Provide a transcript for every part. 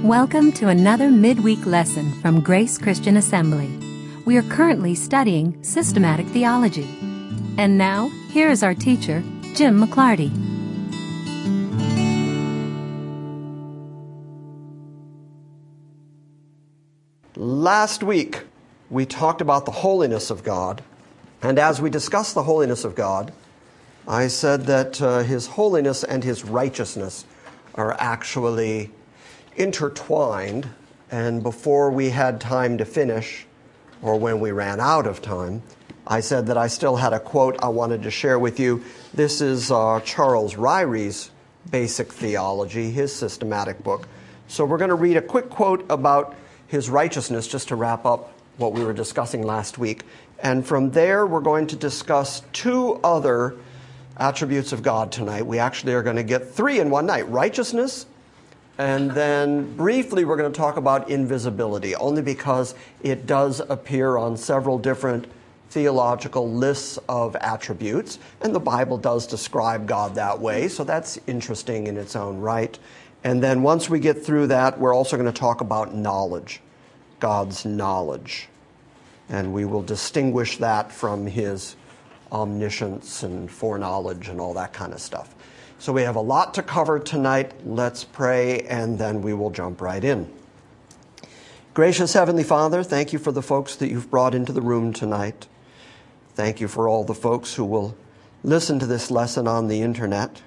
Welcome to another midweek lesson from Grace Christian Assembly. We are currently studying systematic theology. And now, here is our teacher, Jim McClarty. Last week, we talked about the holiness of God. And as we discussed the holiness of God, I said that His holiness and His righteousness are actually intertwined. And before we had time to finish, or when we ran out of time, I said that I still had a quote I wanted to share with you. This is Charles Ryrie's Basic Theology, his systematic book. So we're going to read a quick quote about His righteousness just to wrap up what we were discussing last week. And from there, we're going to discuss two other attributes of God tonight. We actually are going to get three in one night: righteousness, and then briefly we're going to talk about invisibility, only because it does appear on several different theological lists of attributes, and the Bible does describe God that way, so that's interesting in its own right. And then once we get through that, we're also going to talk about knowledge, God's knowledge. And we will distinguish that from His omniscience and foreknowledge and all that kind of stuff. So we have a lot to cover tonight. Let's pray, and then we will jump right in. Gracious Heavenly Father, thank you for the folks that you've brought into the room tonight. Thank you for all the folks who will listen to this lesson on the internet.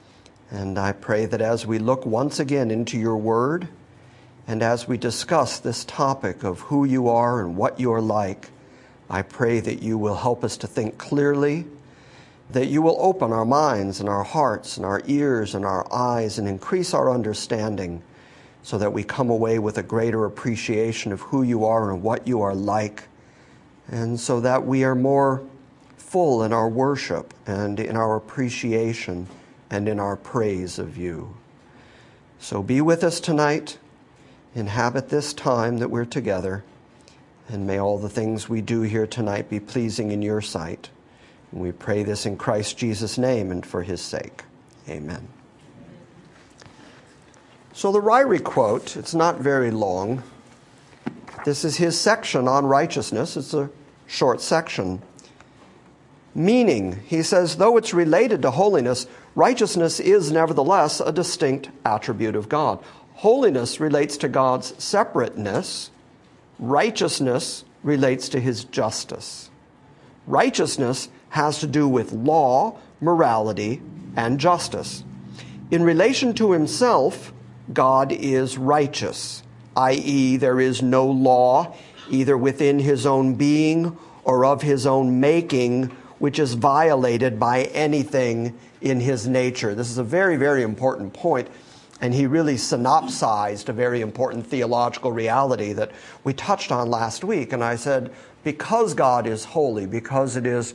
And I pray that as we look once again into your word, and as we discuss this topic of who you are and what you're like, I pray that you will help us to think clearly, that you will open our minds and our hearts and our ears and our eyes and increase our understanding so that we come away with a greater appreciation of who you are and what you are like, and so that we are more full in our worship and in our appreciation and in our praise of you. So be with us tonight. Inhabit this time that we're together, and may all the things we do here tonight be pleasing in your sight. And we pray this in Christ Jesus' name and for His sake. Amen. So the Ryrie quote, it's not very long. This is his section on righteousness. It's a short section. Meaning, he says, though it's related to holiness, righteousness is nevertheless a distinct attribute of God. Holiness relates to God's separateness. Righteousness relates to His justice. Righteousness has to do with law, morality, and justice. In relation to Himself, God is righteous, i.e., there is no law, either within His own being or of His own making, which is violated by anything in His nature. This is a very, very important point. And he really synopsized a very important theological reality that we touched on last week. And I said, because God is holy, because it is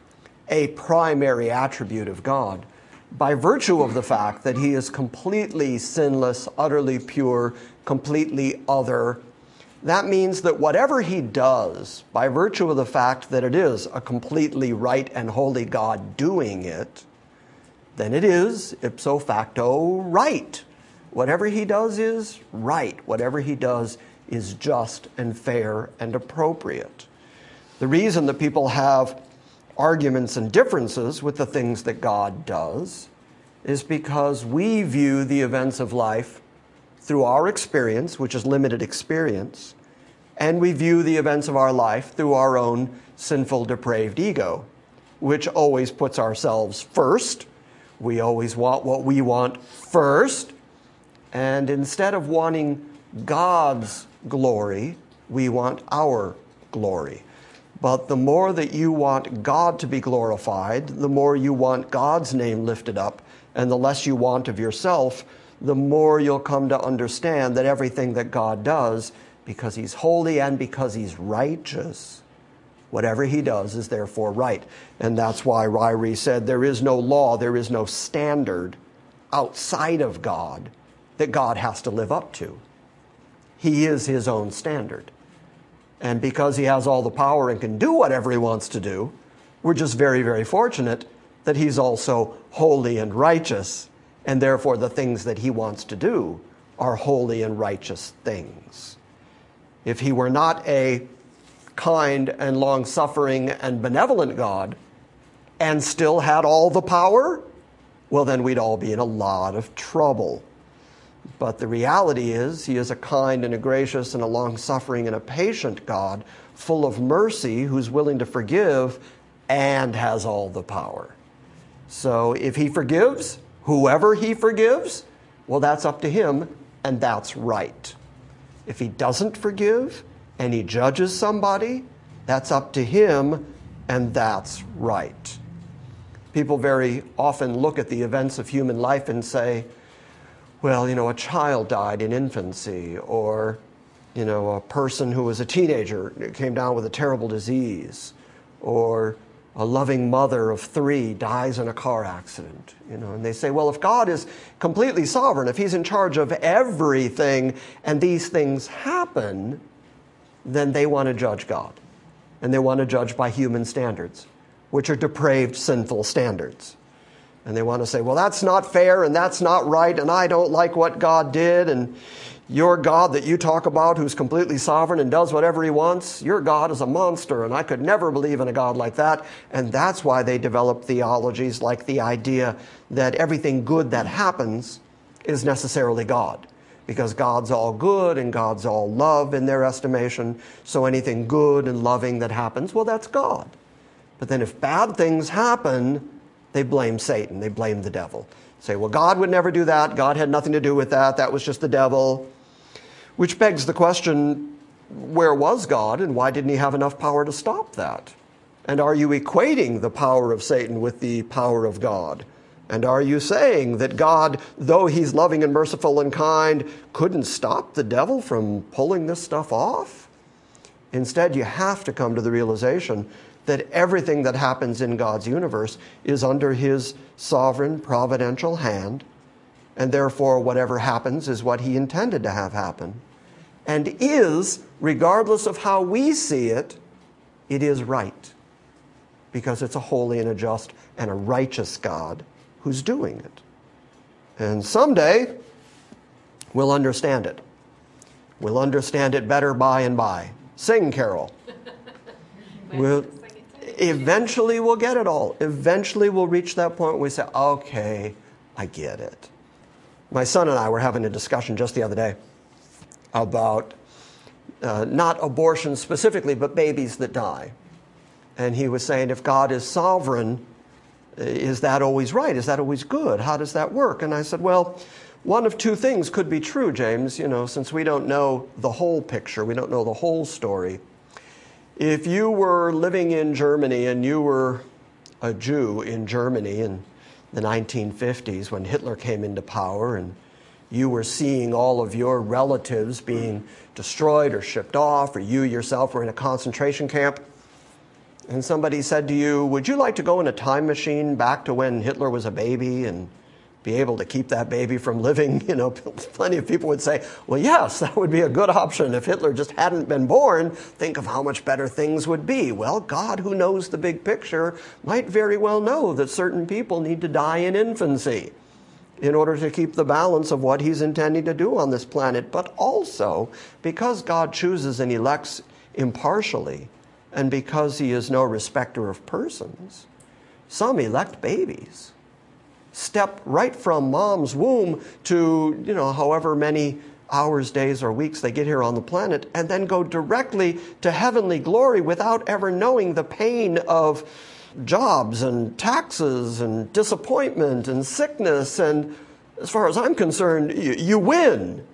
a primary attribute of God, by virtue of the fact that He is completely sinless, utterly pure, completely other, that means that whatever He does, by virtue of the fact that it is a completely right and holy God doing it, then it is ipso facto right. Whatever He does is right. Whatever He does is just and fair and appropriate. The reason that people have arguments and differences with the things that God does is because we view the events of life through our experience, which is limited experience, and we view the events of our life through our own sinful, depraved ego, which always puts ourselves first. We always want what we want first. And instead of wanting God's glory, we want our glory. But the more that you want God to be glorified, the more you want God's name lifted up, and the less you want of yourself, the more you'll come to understand that everything that God does, because He's holy and because He's righteous, whatever He does is therefore right. And that's why Ryrie said there is no law, there is no standard outside of God that God has to live up to. He is His own standard. And because He has all the power and can do whatever He wants to do, we're just very, very fortunate that He's also holy and righteous, and therefore the things that He wants to do are holy and righteous things. If he were not a kind and long-suffering and benevolent God and still had all the power, well, then we'd all be in a lot of trouble. But the reality is, he is a kind and a gracious and a long-suffering and a patient God, full of mercy, who's willing to forgive and has all the power. So if he forgives, whoever he forgives, well, that's up to him, and that's right. If he doesn't forgive and he judges somebody, that's up to him, and that's right. People very often look at the events of human life and say, well, a child died in infancy, or, a person who was a teenager came down with a terrible disease, or a loving mother of 3 dies in a car accident, and they say, well, if God is completely sovereign, if he's in charge of everything and these things happen, then they want to judge God. And they want to judge by human standards, which are depraved, sinful standards. And they want to say, well, that's not fair and that's not right, and I don't like what God did, and your God that you talk about who's completely sovereign and does whatever he wants, your God is a monster, and I could never believe in a God like that. And that's why they develop theologies like the idea that everything good that happens is necessarily God, because God's all good and God's all love in their estimation, so anything good and loving that happens, well, that's God. But then if bad things happen, they blame Satan, they blame the devil. Say, well, God would never do that, God had nothing to do with that, that was just the devil. Which begs the question, where was God and why didn't he have enough power to stop that? And are you equating the power of Satan with the power of God? And are you saying that God, though he's loving and merciful and kind, couldn't stop the devil from pulling this stuff off? Instead, you have to come to the realization that everything that happens in God's universe is under his sovereign, providential hand, and therefore whatever happens is what he intended to have happen. And is, regardless of how we see it, it is right. Because it's a holy and a just and a righteous God who's doing it. And someday, we'll understand it. We'll understand it better by and by. Sing, Carol. Eventually we'll get it all. Eventually we'll reach that point where we say, okay, I get it. My son and I were having a discussion just the other day about not abortion specifically, but babies that die. And he was saying, if God is sovereign, is that always right? Is that always good? How does that work? And I said, well, one of two things could be true, James, since we don't know the whole picture, we don't know the whole story. If you were living in Germany and you were a Jew in Germany in the 1950s when Hitler came into power, and you were seeing all of your relatives being destroyed or shipped off, or you yourself were in a concentration camp, and somebody said to you, would you like to go in a time machine back to when Hitler was a baby and be able to keep that baby from living? Plenty of people would say, well, yes, that would be a good option. If Hitler just hadn't been born, think of how much better things would be. Well, God, who knows the big picture, might very well know that certain people need to die in infancy in order to keep the balance of what he's intending to do on this planet. But also, because God chooses and elects impartially, and because he is no respecter of persons, some elect babies step right from mom's womb to, however many hours, days, or weeks they get here on the planet, and then go directly to heavenly glory without ever knowing the pain of jobs and taxes and disappointment and sickness. And as far as I'm concerned, you win.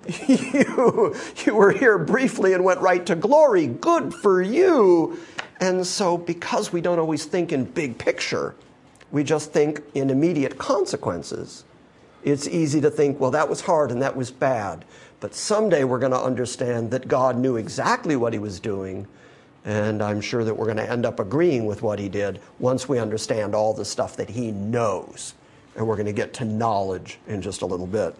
You were here briefly and went right to glory. Good for you. And so because we don't always think in big picture, we just think in immediate consequences, it's easy to think, well, that was hard and that was bad. But someday we're going to understand that God knew exactly what he was doing, and I'm sure that we're going to end up agreeing with what he did once we understand all the stuff that he knows. And we're going to get to knowledge in just a little bit.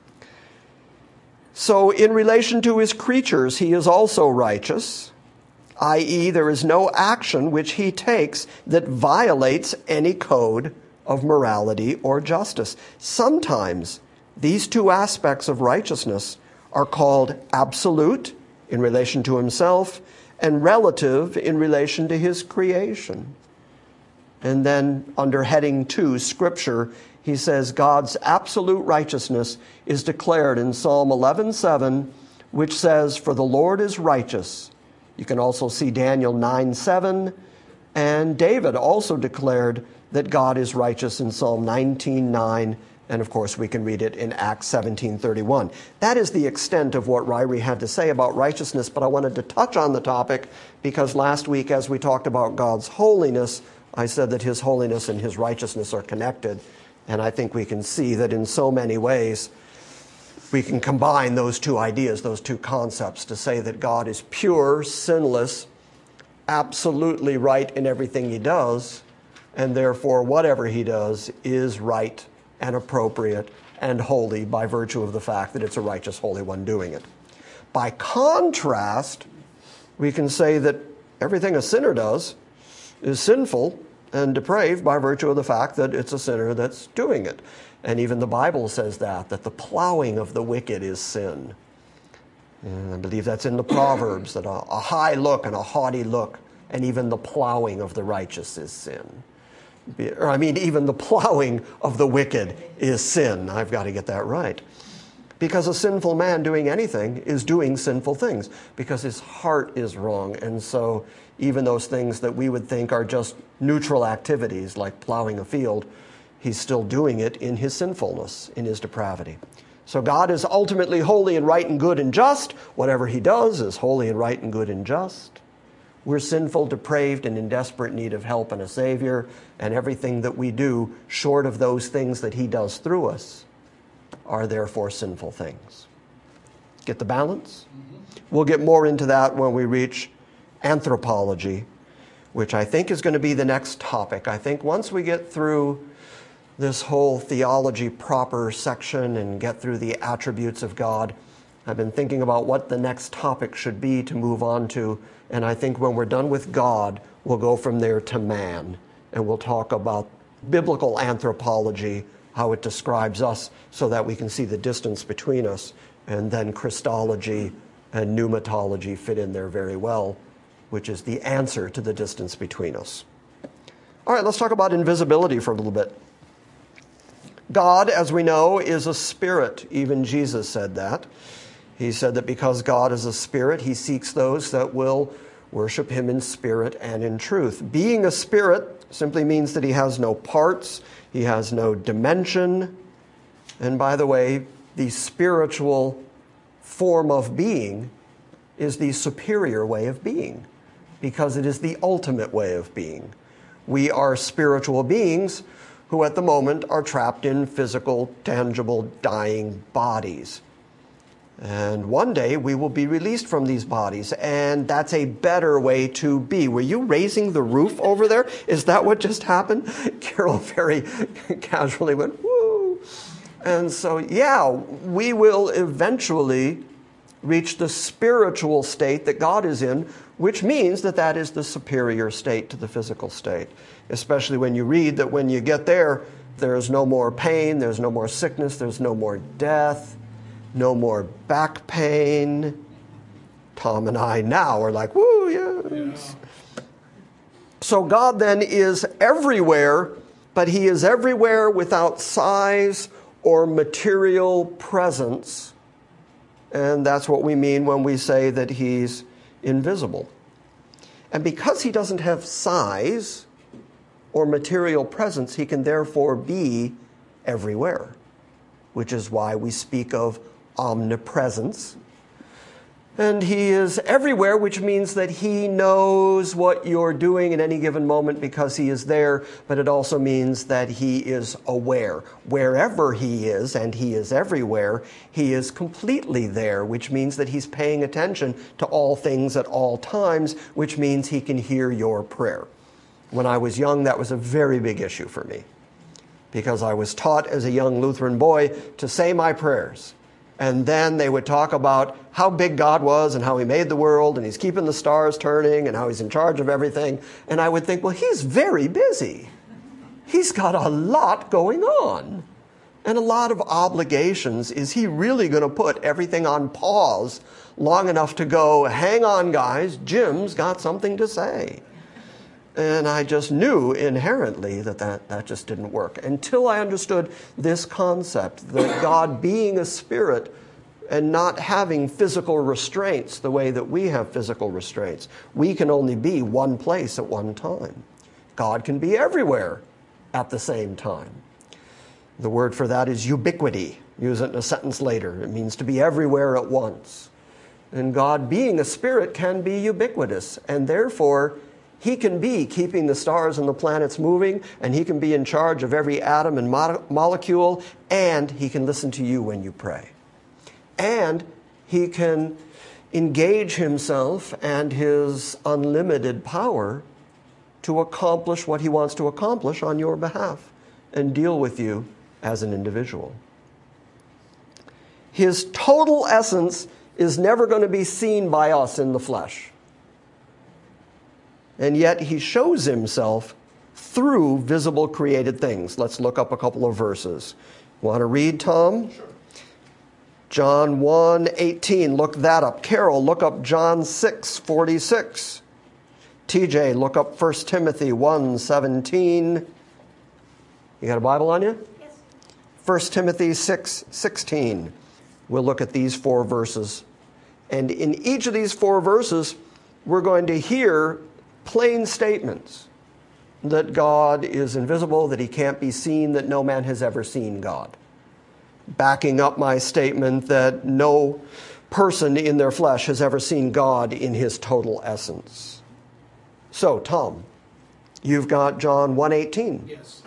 So in relation to his creatures, he is also righteous, i.e., there is no action which he takes that violates any code of morality or justice. Sometimes These two aspects of righteousness are called absolute in relation to himself and relative in relation to his creation. And then under heading 2, Scripture, he says God's absolute righteousness is declared in Psalm 11:7, which says, "For the Lord is righteous." You can also see Daniel 9:7, and David also declared that God is righteous in Psalm 19:9, and of course we can read it in Acts 17:31. That is the extent of what Ryrie had to say about righteousness, but I wanted to touch on the topic because last week as we talked about God's holiness, I said that his holiness and his righteousness are connected, and I think we can see that in so many ways we can combine those two ideas, those two concepts, to say that God is pure, sinless, absolutely right in everything he does, and therefore whatever he does is right and appropriate and holy by virtue of the fact that it's a righteous, holy one doing it. By contrast, we can say that everything a sinner does is sinful and depraved by virtue of the fact that it's a sinner that's doing it. And even the Bible says that the plowing of the wicked is sin. And I believe that's in the Proverbs, that a high look and a haughty look, and even the plowing of the righteous is sin. Even the plowing of the wicked is sin. I've got to get that right. Because a sinful man doing anything is doing sinful things, because his heart is wrong. And so even those things that we would think are just neutral activities, like plowing a field, he's still doing it in his sinfulness, in his depravity. So God is ultimately holy and right and good and just. Whatever he does is holy and right and good and just. We're sinful, depraved, and in desperate need of help and a Savior, and everything that we do short of those things that he does through us are therefore sinful things. Get the balance? We'll get more into that when we reach anthropology, which I think is going to be the next topic. I think once we get through this whole theology proper section and get through the attributes of God, I've been thinking about what the next topic should be to move on to, and I think when we're done with God, we'll go from there to man, and we'll talk about biblical anthropology, how it describes us so that we can see the distance between us, and then Christology and pneumatology fit in there very well, which is the answer to the distance between us. All right, let's talk about invisibility for a little bit. God, as we know, is a spirit. Even Jesus said that. He said that because God is a spirit, he seeks those that will worship him in spirit and in truth. Being a spirit simply means that he has no parts, he has no dimension. And by the way, the spiritual form of being is the superior way of being, because it is the ultimate way of being. We are spiritual beings who at the moment are trapped in physical, tangible, dying bodies. And one day we will be released from these bodies, and that's a better way to be. Were you raising the roof over there? Is that what just happened? Carol very casually went, woo. And so, yeah, we will eventually reach the spiritual state that God is in, which means that that is the superior state to the physical state. Especially when you read that when you get there, there's no more pain, there's no more sickness, there's no more death, no more back pain. Tom and I now are like, woo, yes. Yeah. So God then is everywhere, but he is everywhere without size or material presence. And that's what we mean when we say that he's invisible. And because he doesn't have size or material presence, he can therefore be everywhere, which is why we speak of omnipresence. And he is everywhere, which means that he knows what you're doing at any given moment because he is there, but it also means that he is aware. Wherever he is, and he is everywhere, he is completely there, which means that he's paying attention to all things at all times, which means he can hear your prayer. When I was young, that was a very big issue for me, because I was taught as a young Lutheran boy to say my prayers. And then they would talk about how big God was and how he made the world and he's keeping the stars turning and how he's in charge of everything. And I would think, well, he's very busy. He's got a lot going on. and a lot of obligations. Is he really going to put everything on pause long enough to go, hang on, guys, Jim's got something to say? And I just knew inherently that just didn't work until I understood this concept that God being a spirit and not having physical restraints the way that we have physical restraints. We can only be one place at one time. God can be everywhere at the same time. The word for that is ubiquity. Use it in a sentence later. It means to be everywhere at once. And God being a spirit can be ubiquitous, and therefore he can be keeping the stars and the planets moving, and he can be in charge of every atom and molecule, and he can listen to you when you pray. And he can engage himself and his unlimited power to accomplish what he wants to accomplish on your behalf and deal with you as an individual. His total essence is never going to be seen by us in the flesh. And yet he shows himself through visible created things. Let's look up a couple of verses. Want to read, Tom? Sure. John 1:18, look that up. Carol, look up John 6:46. TJ, look up 1 Timothy 1:17. You got a Bible on you? Yes. 1 Timothy 6:16. We'll look at these 4 verses. And in each of these 4 verses, we're going to hear plain statements that God is invisible, that he can't be seen, that no man has ever seen God. Backing up my statement that no person in their flesh has ever seen God in his total essence. So, Tom, you've got John 1:18. Yes.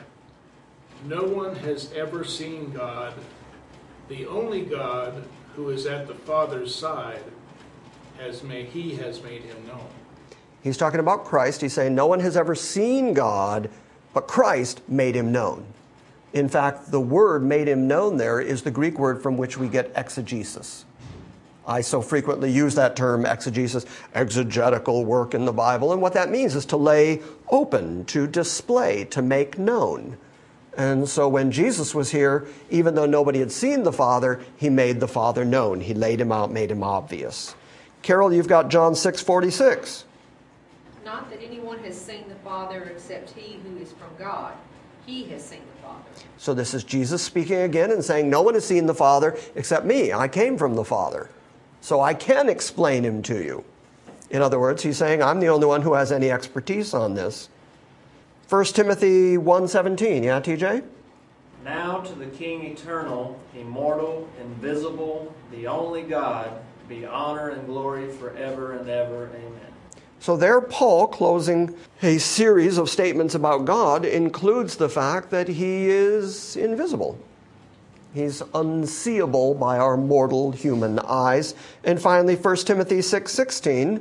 No one has ever seen God. The only God who is at the Father's side has made him known. He's talking about Christ. He's saying no one has ever seen God, but Christ made him known. In fact, the word made him known there is the Greek word from which we get exegesis. I so frequently use that term, exegesis, exegetical work in the Bible. And what that means is to lay open, to display, to make known. And so when Jesus was here, even though nobody had seen the Father, he made the Father known. He laid him out, made him obvious. Carol, you've got John 6:46. Not that anyone has seen the Father except he who is from God. He has seen the Father. So this is Jesus speaking again and saying, no one has seen the Father except me. I came from the Father. So I can explain him to you. In other words, he's saying, I'm the only one who has any expertise on this. 1 Timothy 1:17. Yeah, TJ? Now to the King eternal, immortal, invisible, the only God, be honor and glory forever and ever. Amen. So there, Paul, closing a series of statements about God, includes the fact that he is invisible. He's unseeable by our mortal human eyes. And finally, 1 Timothy 6:16.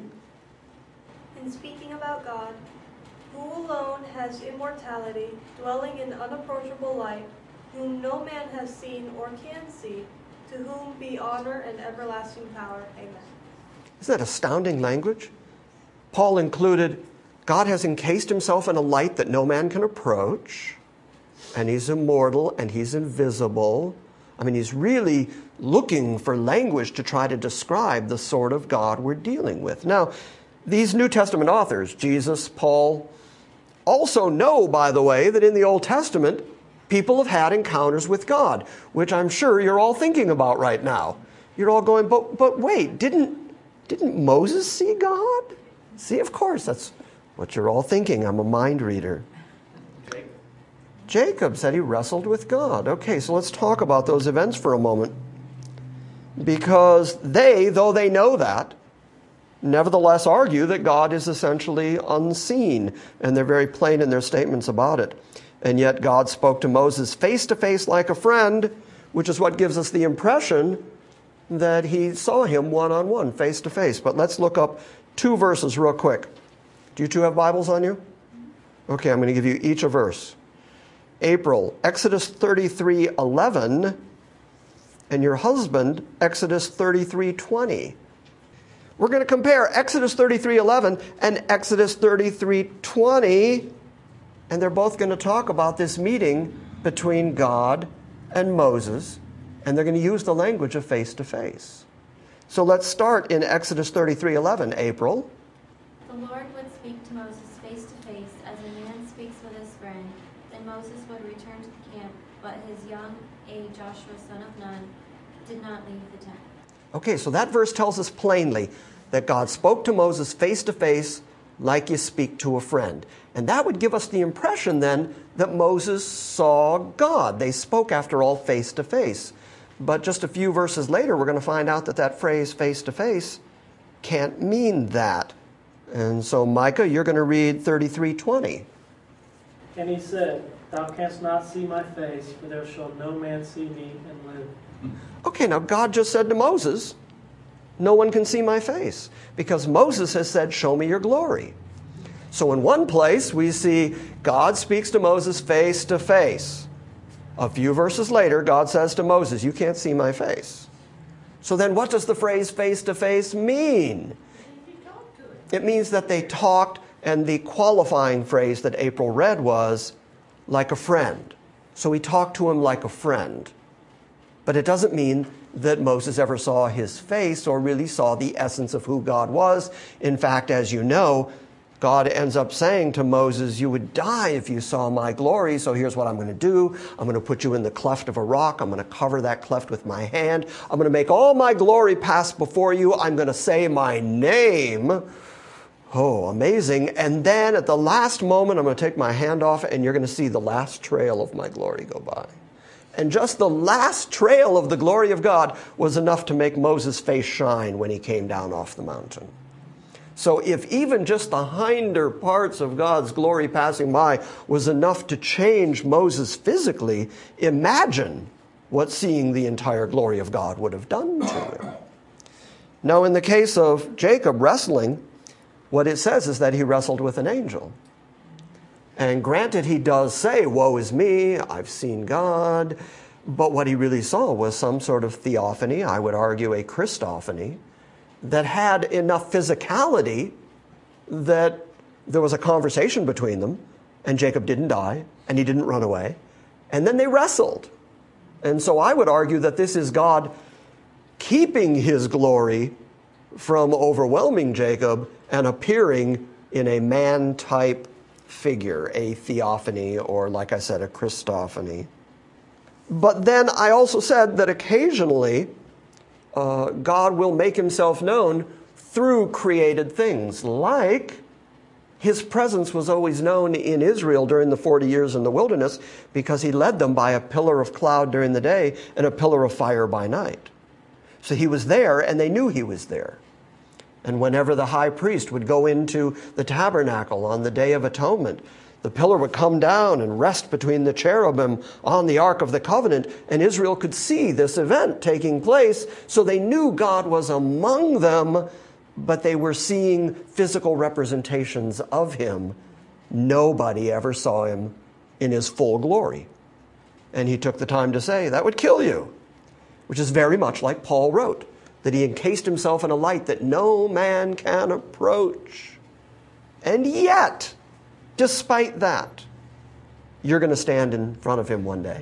In speaking about God, who alone has immortality, dwelling in unapproachable light, whom no man has seen or can see, to whom be honor and everlasting power. Amen. Isn't that astounding language? Paul included, God has encased himself in a light that no man can approach, and he's immortal, and he's invisible. I mean, he's really looking for language to try to describe the sort of God we're dealing with. Now, these New Testament authors, Jesus, Paul, also know, by the way, that in the Old Testament, people have had encounters with God, which I'm sure you're all thinking about right now. You're all going, but wait, didn't Moses see God? See, of course, that's what you're all thinking. I'm a mind reader. Jacob said he wrestled with God. Okay, so let's talk about those events for a moment. Because they, though they know that, nevertheless argue that God is essentially unseen. And they're very plain in their statements about it. And yet God spoke to Moses face to face like a friend, which is what gives us the impression that he saw him one-on-one, face to face. But let's look up 2 verses real quick. Do you 2 have Bibles on you? Okay, I'm going to give you each a verse. April, Exodus 33:11, and your husband, Exodus 33:20. We're going to compare Exodus 33:11 and Exodus 33:20, and they're both going to talk about this meeting between God and Moses, and they're going to use the language of face to face. So let's start in Exodus 33:11. April. The Lord would speak to Moses face to face as a man speaks with his friend. Then Moses would return to the camp, but his young aide, Joshua son of Nun, did not leave the tent. Okay, so that verse tells us plainly that God spoke to Moses face to face like you speak to a friend. And that would give us the impression then that Moses saw God. They spoke, after all, face to face. But just a few verses later, we're going to find out that that phrase face to face can't mean that. And so, Micah, you're going to read 33:20. And he said, Thou canst not see my face, for there shall no man see me and live. Okay, now God just said to Moses, no one can see my face, because Moses has said, show me your glory. So in one place, we see God speaks to Moses face to face. A few verses later, God says to Moses, you can't see my face. So then what does the phrase face to face mean? It means that they talked, and the qualifying phrase that April read was, like a friend. So he talked to him like a friend. But it doesn't mean that Moses ever saw his face or really saw the essence of who God was. In fact, as you know, God ends up saying to Moses, you would die if you saw my glory, so here's what I'm going to do. I'm going to put you in the cleft of a rock. I'm going to cover that cleft with my hand. I'm going to make all my glory pass before you. I'm going to say my name. Oh, amazing. And then at the last moment, I'm going to take my hand off, and you're going to see the last trail of my glory go by. And just the last trail of the glory of God was enough to make Moses' face shine when he came down off the mountain. So if even just the hinder parts of God's glory passing by was enough to change Moses physically, imagine what seeing the entire glory of God would have done to him. Now, in the case of Jacob wrestling, what it says is that he wrestled with an angel. And granted, he does say, woe is me, I've seen God. But what he really saw was some sort of theophany, I would argue a Christophany, that had enough physicality that there was a conversation between them, and Jacob didn't die, and he didn't run away. And then they wrestled. And so I would argue that this is God keeping his glory from overwhelming Jacob and appearing in a man-type figure, a theophany, or like I said, a Christophany. But then I also said that occasionally God will make himself known through created things, like his presence was always known in Israel during the 40 years in the wilderness because he led them by a pillar of cloud during the day and a pillar of fire by night. So he was there, and they knew he was there. And whenever the high priest would go into the tabernacle on the Day of Atonement, the pillar would come down and rest between the cherubim on the Ark of the Covenant, and Israel could see this event taking place, so they knew God was among them, but they were seeing physical representations of him. Nobody ever saw him in his full glory. And he took the time to say, that would kill you, which is very much like Paul wrote, that he encased himself in a light that no man can approach. And yet, despite that, you're going to stand in front of him one day.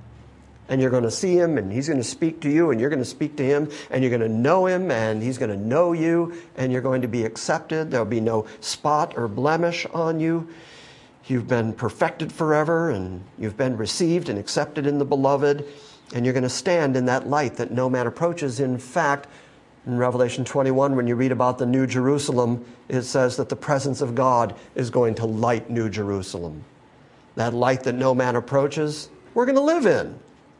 And you're going to see him, and he's going to speak to you, and you're going to speak to him, and you're going to know him, and he's going to know you, and you're going to be accepted. There'll be no spot or blemish on you. You've been perfected forever, and you've been received and accepted in the beloved. And you're going to stand in that light that no man approaches. In fact, in Revelation 21, when you read about the New Jerusalem, it says that the presence of God is going to light New Jerusalem. That light that no man approaches, we're going to live in.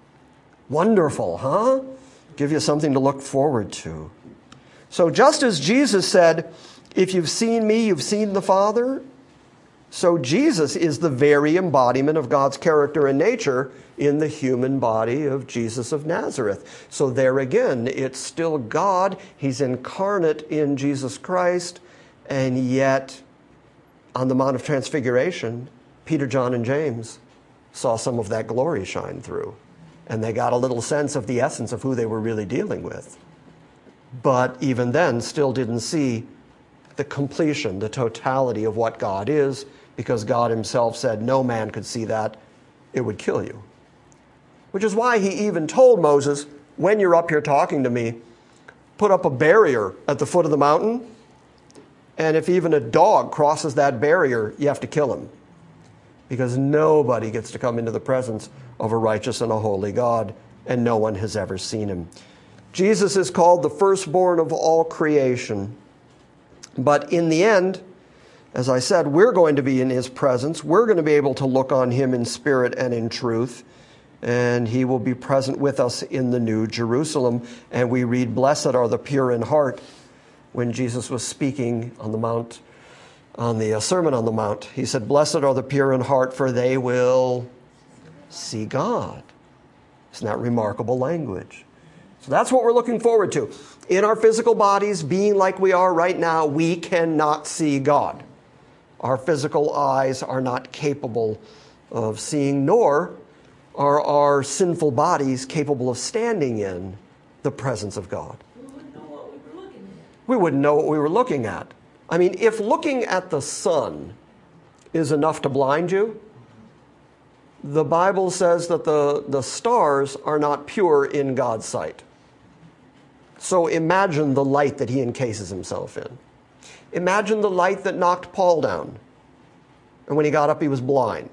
Wonderful, huh? Give you something to look forward to. So just as Jesus said, if you've seen me, you've seen the Father, so Jesus is the very embodiment of God's character and nature in the human body of Jesus of Nazareth. So there again, it's still God. He's incarnate in Jesus Christ. And yet, on the Mount of Transfiguration, Peter, John, and James saw some of that glory shine through. And they got a little sense of the essence of who they were really dealing with. But even then, still didn't see the completion, the totality of what God is, because God himself said no man could see that. It would kill you. Which is why he even told Moses, when you're up here talking to me, put up a barrier at the foot of the mountain, and if even a dog crosses that barrier, you have to kill him. Because nobody gets to come into the presence of a righteous and a holy God, and no one has ever seen him. Jesus is called the firstborn of all creation. But in the end, as I said, we're going to be in his presence. We're going to be able to look on him in spirit and in truth. And he will be present with us in the New Jerusalem. And we read, "Blessed are the pure in heart," when Jesus was speaking on the Mount, on the Sermon on the Mount. He said, "Blessed are the pure in heart, for they will see God." Isn't that remarkable language? So that's what we're looking forward to. In our physical bodies, being like we are right now, we cannot see God. Our physical eyes are not capable of seeing, nor are our sinful bodies capable of standing in the presence of God. We wouldn't know what we were looking at. We wouldn't know what we were looking at. I mean, if looking at the sun is enough to blind you, the Bible says that the stars are not pure in God's sight. So imagine the light that he encases himself in. Imagine the light that knocked Paul down. And when he got up, he was blind.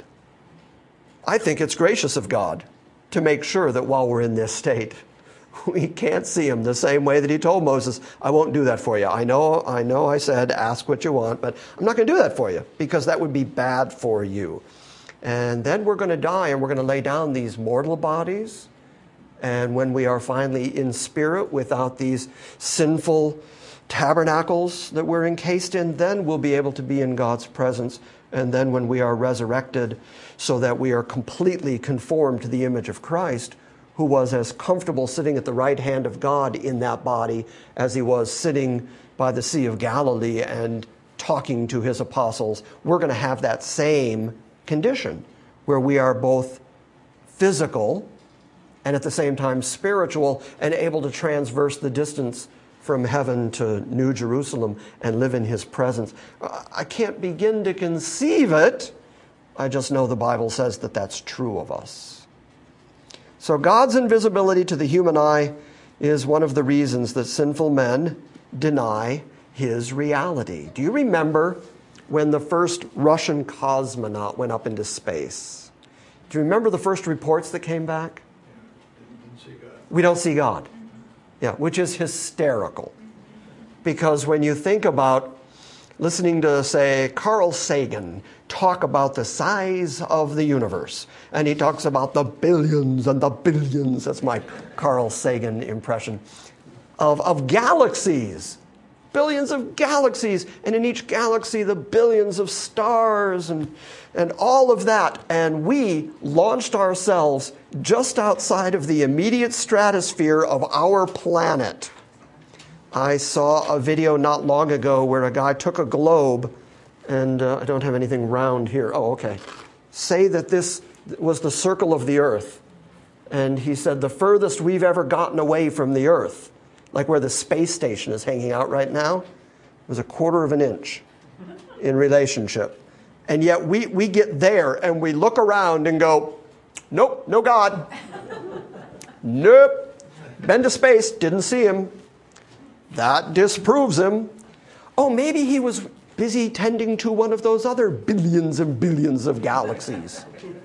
I think it's gracious of God to make sure that while we're in this state, we can't see him the same way that he told Moses, "I won't do that for you. I know I said, ask what you want, but I'm not going to do that for you because that would be bad for you." And then we're going to die and we're going to lay down these mortal bodies. And when we are finally in spirit without these sinful tabernacles that we're encased in, then we'll be able to be in God's presence. And then when we are resurrected so that we are completely conformed to the image of Christ, who was as comfortable sitting at the right hand of God in that body as he was sitting by the Sea of Galilee and talking to his apostles, we're going to have that same condition where we are both physical and at the same time spiritual and able to transverse the distance from heaven to New Jerusalem and live in his presence. I can't begin to conceive it. I just know the Bible says that that's true of us. So God's invisibility to the human eye is one of the reasons that sinful men deny his reality. Do you remember when the first Russian cosmonaut went up into space? Do you remember the first reports that came back? We don't see God. Yeah, which is hysterical. Because when you think about listening to, say, Carl Sagan talk about the size of the universe, and he talks about the billions and the billions, that's my Carl Sagan impression, of galaxies, billions of galaxies, and in each galaxy the billions of stars and all of that. And we launched ourselves just outside of the immediate stratosphere of our planet. I saw a video not long ago where a guy took a globe, and I don't have anything round here. Oh, okay. Say that this was the circle of the Earth. And he said the furthest we've ever gotten away from the Earth, like where the space station is hanging out right now, was 1/4 of an inch in relationship. And yet we get there and we look around and go, nope, no God. Nope. Been to space, didn't see him. That disproves him. Oh, maybe he was busy tending to one of those other billions and billions of galaxies.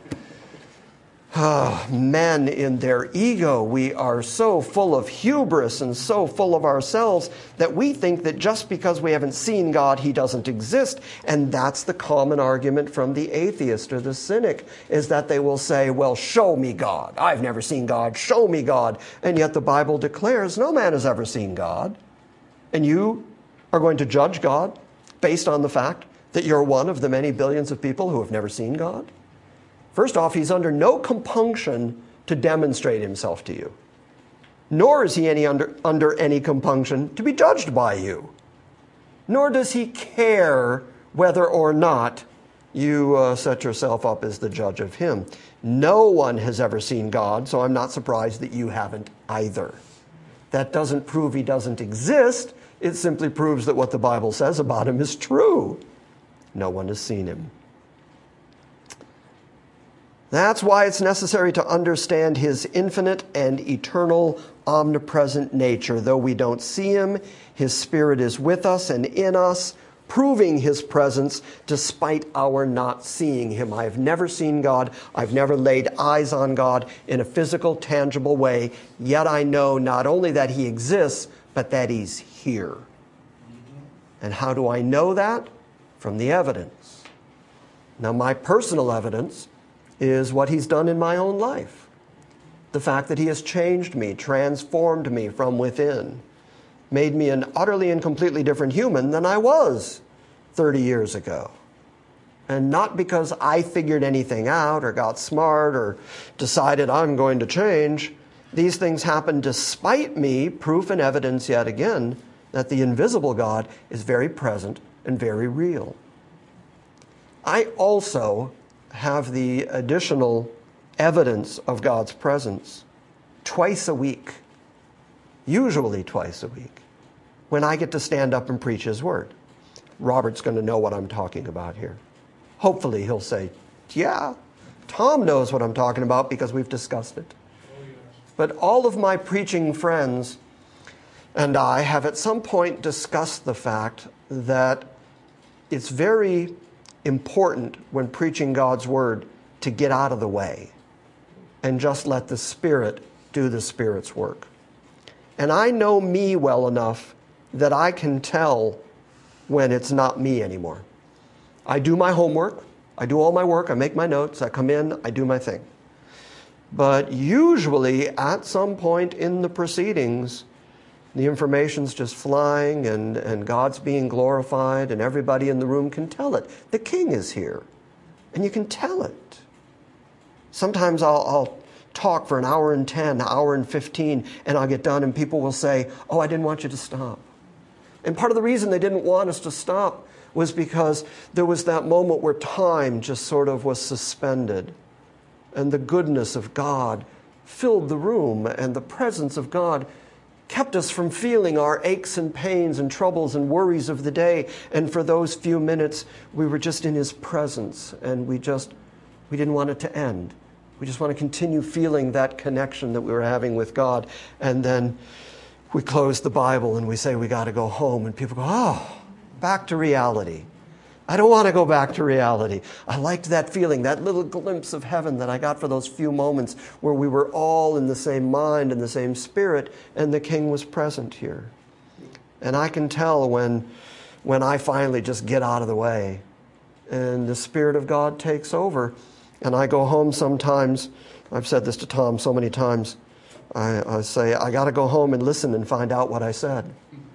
Men in their ego, we are so full of hubris and so full of ourselves that we think that just because we haven't seen God, he doesn't exist. And that's the common argument from the atheist or the cynic, is that they will say, well, show me God. I've never seen God. Show me God. And yet the Bible declares no man has ever seen God. And you are going to judge God based on the fact that you're one of the many billions of people who have never seen God? First off, he's under no compunction to demonstrate himself to you. Nor is he under any compunction to be judged by you. Nor does he care whether or not you set yourself up as the judge of him. No one has ever seen God, so I'm not surprised that you haven't either. That doesn't prove he doesn't exist. It simply proves that what the Bible says about him is true. No one has seen him. That's why it's necessary to understand his infinite and eternal omnipresent nature. Though we don't see him, his Spirit is with us and in us, proving his presence despite our not seeing him. I've never seen God. I've never laid eyes on God in a physical, tangible way. Yet I know not only that he exists, but that he's here. And how do I know that? From the evidence. Now, my personal evidence is what he's done in my own life. The fact that he has changed me, transformed me from within, made me an utterly and completely different human than I was 30 years ago. And not because I figured anything out or got smart or decided I'm going to change. These things happen despite me, proof and evidence yet again that the invisible God is very present and very real. I also have the additional evidence of God's presence twice a week, usually twice a week, when I get to stand up and preach his word. Robert's going to know what I'm talking about here. Hopefully he'll say, yeah, Tom knows what I'm talking about because we've discussed it. But all of my preaching friends and I have at some point discussed the fact that it's very important when preaching God's word to get out of the way and just let the Spirit do the Spirit's work. And I know me well enough that I can tell when it's not me anymore. I do my homework, I do all my work, I make my notes, I come in, I do my thing. But usually at some point in the proceedings, the information's just flying and God's being glorified and everybody in the room can tell it. The King is here and you can tell it. Sometimes I'll talk for an hour and 10, an hour and 15 and I'll get done and people will say, oh, I didn't want you to stop. And part of the reason they didn't want us to stop was because there was that moment where time just sort of was suspended and the goodness of God filled the room and the presence of God kept us from feeling our aches and pains and troubles and worries of the day. And for those few minutes, we were just in his presence and we didn't want it to end. We just want to continue feeling that connection that we were having with God. And then we close the Bible and we say we got to go home. And people go, oh, back to reality. I don't want to go back to reality. I liked that feeling, that little glimpse of heaven that I got for those few moments where we were all in the same mind and the same spirit, and the King was present here. And I can tell when I finally just get out of the way and the Spirit of God takes over. And I go home sometimes, I've said this to Tom so many times, I say, I got to go home and listen and find out what I said.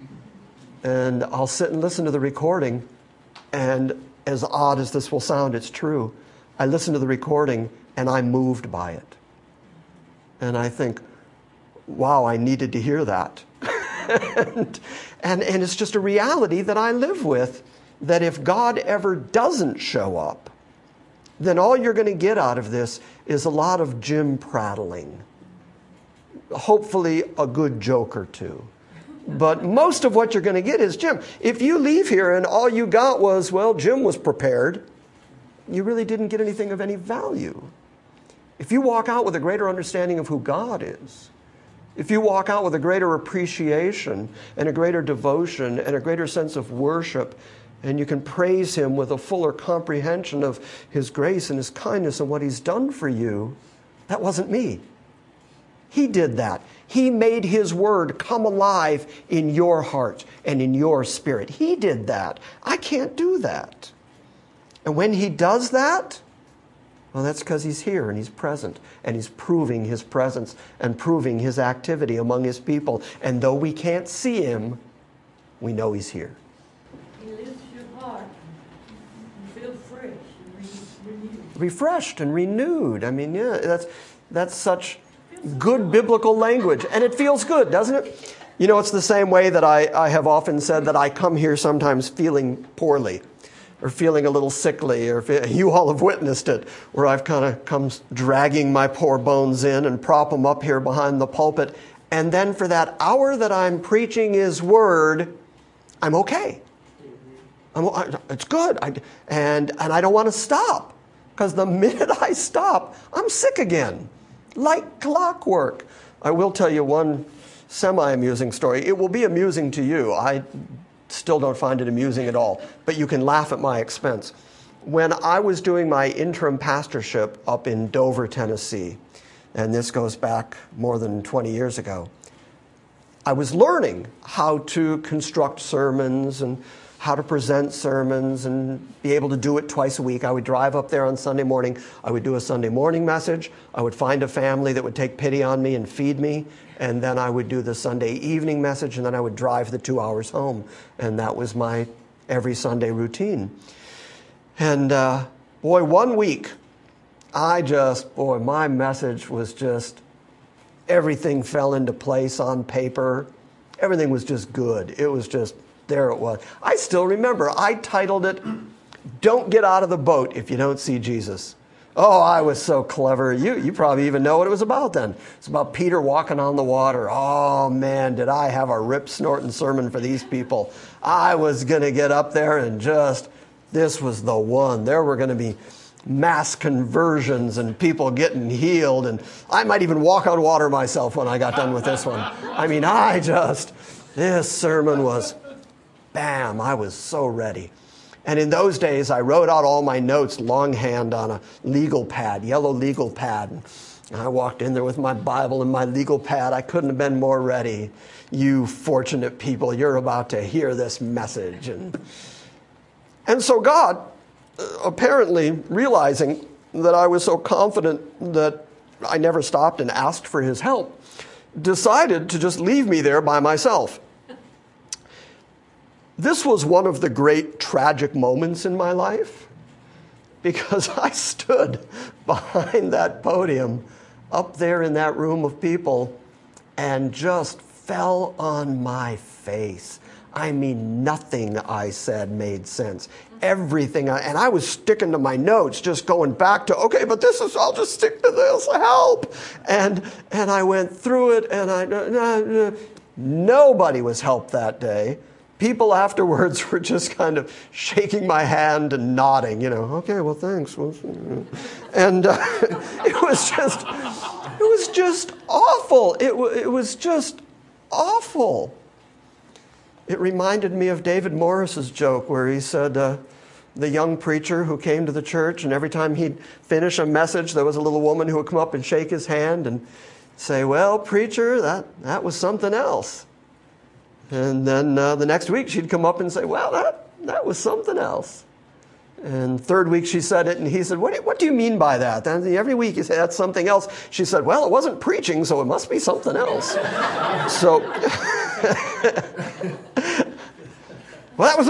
And I'll sit and listen to the recording. And as odd as this will sound, it's true. I listen to the recording and I'm moved by it. And I think, wow, I needed to hear that. and it's just a reality that I live with, that if God ever doesn't show up, then all you're going to get out of this is a lot of Jim prattling. Hopefully a good joke or two. But most of what you're going to get is Jim. If you leave here and all you got was, well, Jim was prepared, you really didn't get anything of any value. If you walk out with a greater understanding of who God is, if you walk out with a greater appreciation and a greater devotion and a greater sense of worship, and you can praise him with a fuller comprehension of his grace and his kindness and what he's done for you, that wasn't me. He did that. He made his word come alive in your heart and in your spirit. He did that. I can't do that. And when he does that, well, that's because he's here and he's present and he's proving his presence and proving his activity among his people. And though we can't see him, we know he's here. He lifts your heart. You feel fresh and renewed. Refreshed and renewed. I mean, yeah, that's such good biblical language. And it feels good, doesn't it? You know, it's the same way that I have often said that I come here sometimes feeling poorly or feeling a little sickly, or you all have witnessed it, where I've kind of come dragging my poor bones in and prop them up here behind the pulpit. And then for that hour that I'm preaching his word, I'm okay. It's good. And I don't want to stop because the minute I stop, I'm sick again, like clockwork. I will tell you one semi-amusing story. It will be amusing to you. I still don't find it amusing at all, but you can laugh at my expense. When I was doing my interim pastorship up in Dover, Tennessee, and this goes back more than 20 years ago, I was learning how to construct sermons and how to present sermons and be able to do it twice a week. I would drive up there on Sunday morning. I would do a Sunday morning message. I would find a family that would take pity on me and feed me. And then I would do the Sunday evening message, and then I would drive the 2 hours home. And that was my every Sunday routine. And boy, 1 week, my message was just, everything fell into place on paper. Everything was just good. It was just, there it was. I still remember, I titled it, "Don't Get Out of the Boat If You Don't See Jesus." Oh, I was so clever. You probably even know what it was about then. It's about Peter walking on the water. Oh, man, did I have a rip-snorting sermon for these people. I was going to get up there and just, this was the one. There were going to be mass conversions and people getting healed. And I might even walk on water myself when I got done with this one. I mean, this sermon was, bam, I was so ready. And in those days, I wrote out all my notes longhand on a legal pad, yellow legal pad. And I walked in there with my Bible and my legal pad. I couldn't have been more ready. You fortunate people, you're about to hear this message. And so God, apparently realizing that I was so confident that I never stopped and asked for his help, decided to just leave me there by myself. This was one of the great tragic moments in my life, because I stood behind that podium up there in that room of people and just fell on my face. I mean, nothing I said made sense. Everything, and I was sticking to my notes, just going back to, okay, but I'll just stick to this, help. And I went through it, and nobody was helped that day. People afterwards were just kind of shaking my hand and nodding, okay, well, thanks. And it was just awful. It was just awful. It reminded me of David Morris's joke where he said, the young preacher who came to the church, and every time he'd finish a message, there was a little woman who would come up and shake his hand and say, "Well, preacher, that was something else." And then the next week she'd come up and say, "Well, that was something else." And third week she said it, and he said, what do you mean by that? And every week he said, "That's something else." She said, "Well, it wasn't preaching, so it must be something else." So, well, that was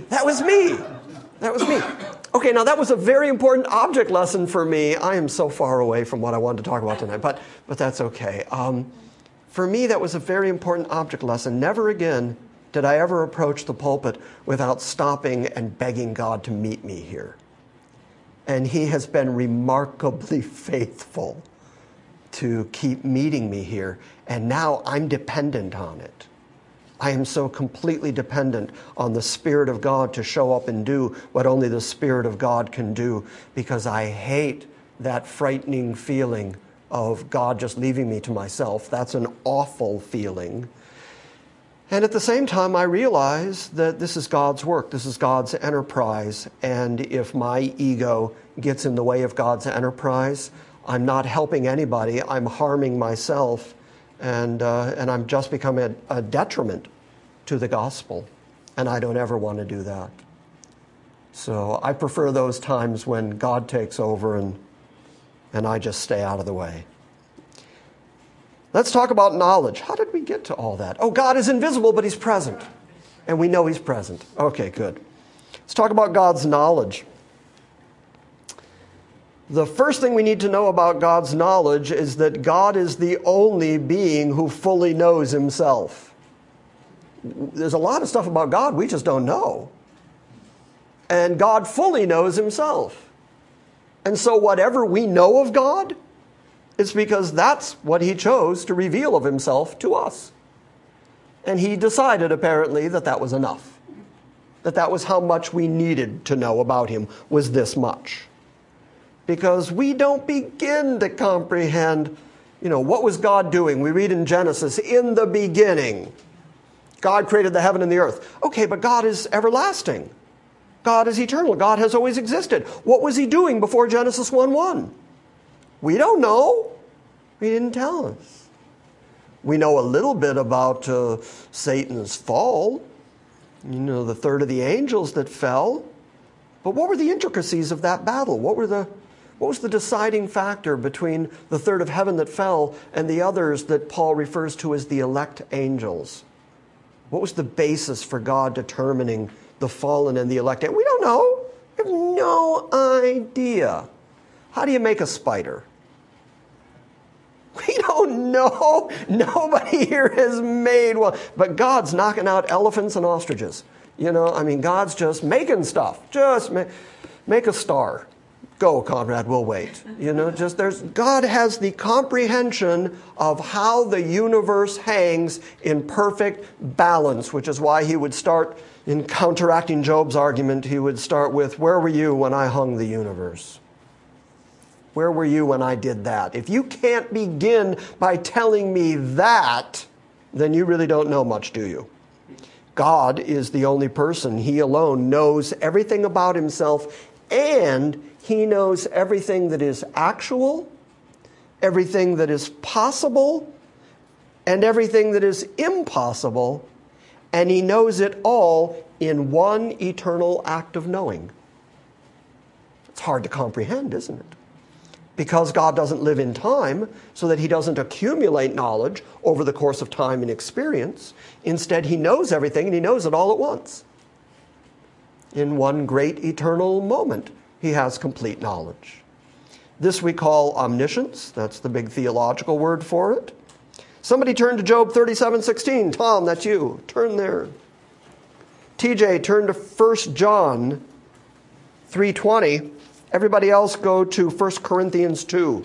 me. Okay, now that was a very important object lesson for me. I am so far away from what I wanted to talk about tonight, but that's okay. For me, that was a very important object lesson. Never again did I ever approach the pulpit without stopping and begging God to meet me here. And he has been remarkably faithful to keep meeting me here. And now I'm dependent on it. I am so completely dependent on the Spirit of God to show up and do what only the Spirit of God can do, because I hate that frightening feeling of God just leaving me to myself. That's an awful feeling. And at the same time, I realize that this is God's work. This is God's enterprise. And if my ego gets in the way of God's enterprise, I'm not helping anybody. I'm harming myself. And I'm just becoming a detriment to the gospel. And I don't ever want to do that. So I prefer those times when God takes over and I just stay out of the way. Let's talk about knowledge. How did we get to all that? Oh, God is invisible, but he's present. And we know he's present. Okay, good. Let's talk about God's knowledge. The first thing we need to know about God's knowledge is that God is the only being who fully knows himself. There's a lot of stuff about God we just don't know. And God fully knows himself. And so whatever we know of God, it's because that's what he chose to reveal of himself to us. And he decided, apparently, that was enough. That was how much we needed to know about him, was this much. because we don't begin to comprehend, what was God doing? We read in Genesis, in the beginning, God created the heaven and the earth. Okay, but God is everlasting. God is eternal. God has always existed. What was he doing before Genesis 1:1? We don't know. He didn't tell us. We know a little bit about Satan's fall, the third of the angels that fell. But what were the intricacies of that battle? What was the deciding factor between the third of heaven that fell and the others that Paul refers to as the elect angels? What was the basis for God determining the fallen and the elect? We don't know. We have no idea. How do you make a spider? We don't know. Nobody here has made one. But God's knocking out elephants and ostriches. God's just making stuff. Just make a star. Go, Conrad, we'll wait. God has the comprehension of how the universe hangs in perfect balance, which is why he would start, in counteracting Job's argument, he would start with, where were you when I hung the universe? Where were you when I did that? If you can't begin by telling me that, then you really don't know much, do you? God is the only person. He alone knows everything about himself, and he knows everything that is actual, everything that is possible, and everything that is impossible, and he knows it all in one eternal act of knowing. It's hard to comprehend, isn't it? Because God doesn't live in time, so that he doesn't accumulate knowledge over the course of time and experience. Instead, he knows everything, and he knows it all at once. In one great eternal moment, he has complete knowledge. This we call omniscience. That's the big theological word for it. Somebody turn to Job 37:16. Tom, that's you. Turn there. TJ, turn to 1 John 3:20. Everybody else go to 1 Corinthians 2.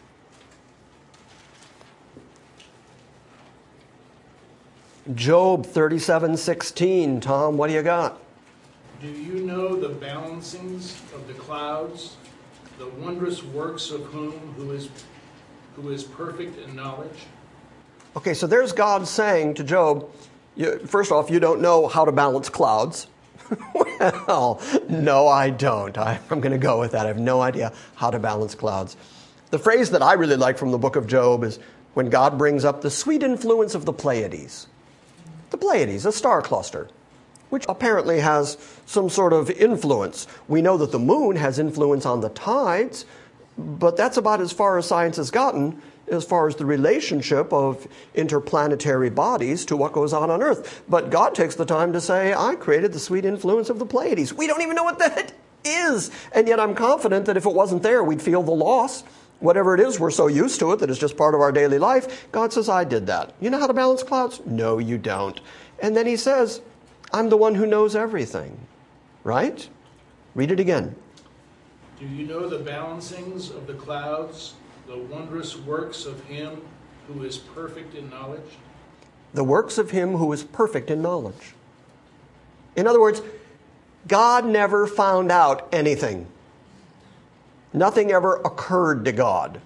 Job 37:16. Tom, what do you got? Do you know the balancings of the clouds, the wondrous works of who is perfect in knowledge? Okay, so there's God saying to Job, first off, you don't know how to balance clouds. Well, no, I don't. I'm going to go with that. I have no idea how to balance clouds. The phrase that I really like from the book of Job is when God brings up the sweet influence of the Pleiades. The Pleiades, a star cluster, which apparently has some sort of influence. We know that the moon has influence on the tides, but that's about as far as science has gotten as far as the relationship of interplanetary bodies to what goes on Earth. But God takes the time to say, I created the sweet influence of the Pleiades. We don't even know what that is. And yet I'm confident that if it wasn't there, we'd feel the loss. Whatever it is, we're so used to it that it's just part of our daily life. God says, I did that. You know how to balance clouds? No, you don't. And then he says, I'm the one who knows everything. Right? Read it again. Do you know the balancings of the clouds, the wondrous works of him who is perfect in knowledge? The works of him who is perfect in knowledge. In other words, God never found out anything. Nothing ever occurred to God.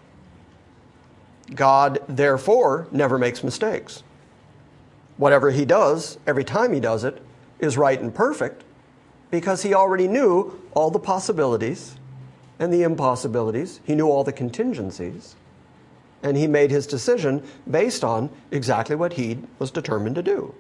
God, therefore, never makes mistakes. Whatever he does, every time he does it, is right and perfect because he already knew all the possibilities and the impossibilities. He knew all the contingencies. And he made his decision based on exactly what he was determined to do.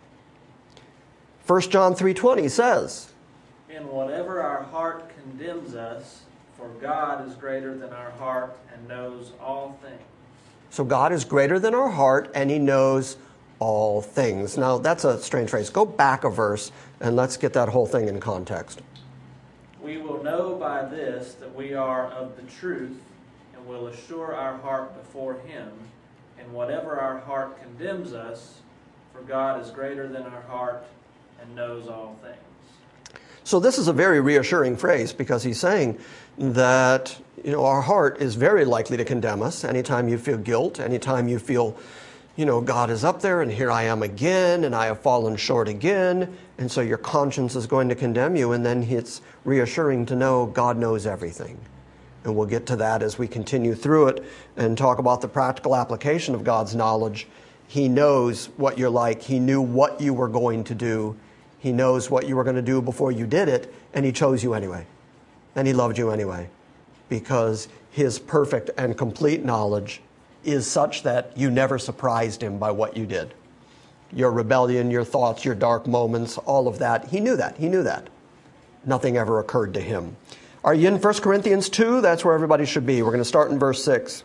1 John 3:20 says, In whatever our heart condemns us, for God is greater than our heart and knows all things. So God is greater than our heart and he knows all things. Now, that's a strange phrase. Go back a verse and let's get that whole thing in context. We will know by this that we are of the truth and will assure our heart before him. And whatever our heart condemns us, for God is greater than our heart and knows all things. So this is a very reassuring phrase because he's saying that our heart is very likely to condemn us anytime you feel guilt, anytime you feel God is up there and here I am again and I have fallen short again. And so your conscience is going to condemn you. And then it's reassuring to know God knows everything. And we'll get to that as we continue through it and talk about the practical application of God's knowledge. He knows what you're like. He knew what you were going to do. He knows what you were going to do before you did it, and he chose you anyway. And he loved you anyway, because his perfect and complete knowledge is such that you never surprised him by what you did. Your rebellion, your thoughts, your dark moments, all of that, he knew that. He knew that. Nothing ever occurred to him. Are you in 1 Corinthians 2? That's where everybody should be. We're going to start in verse 6.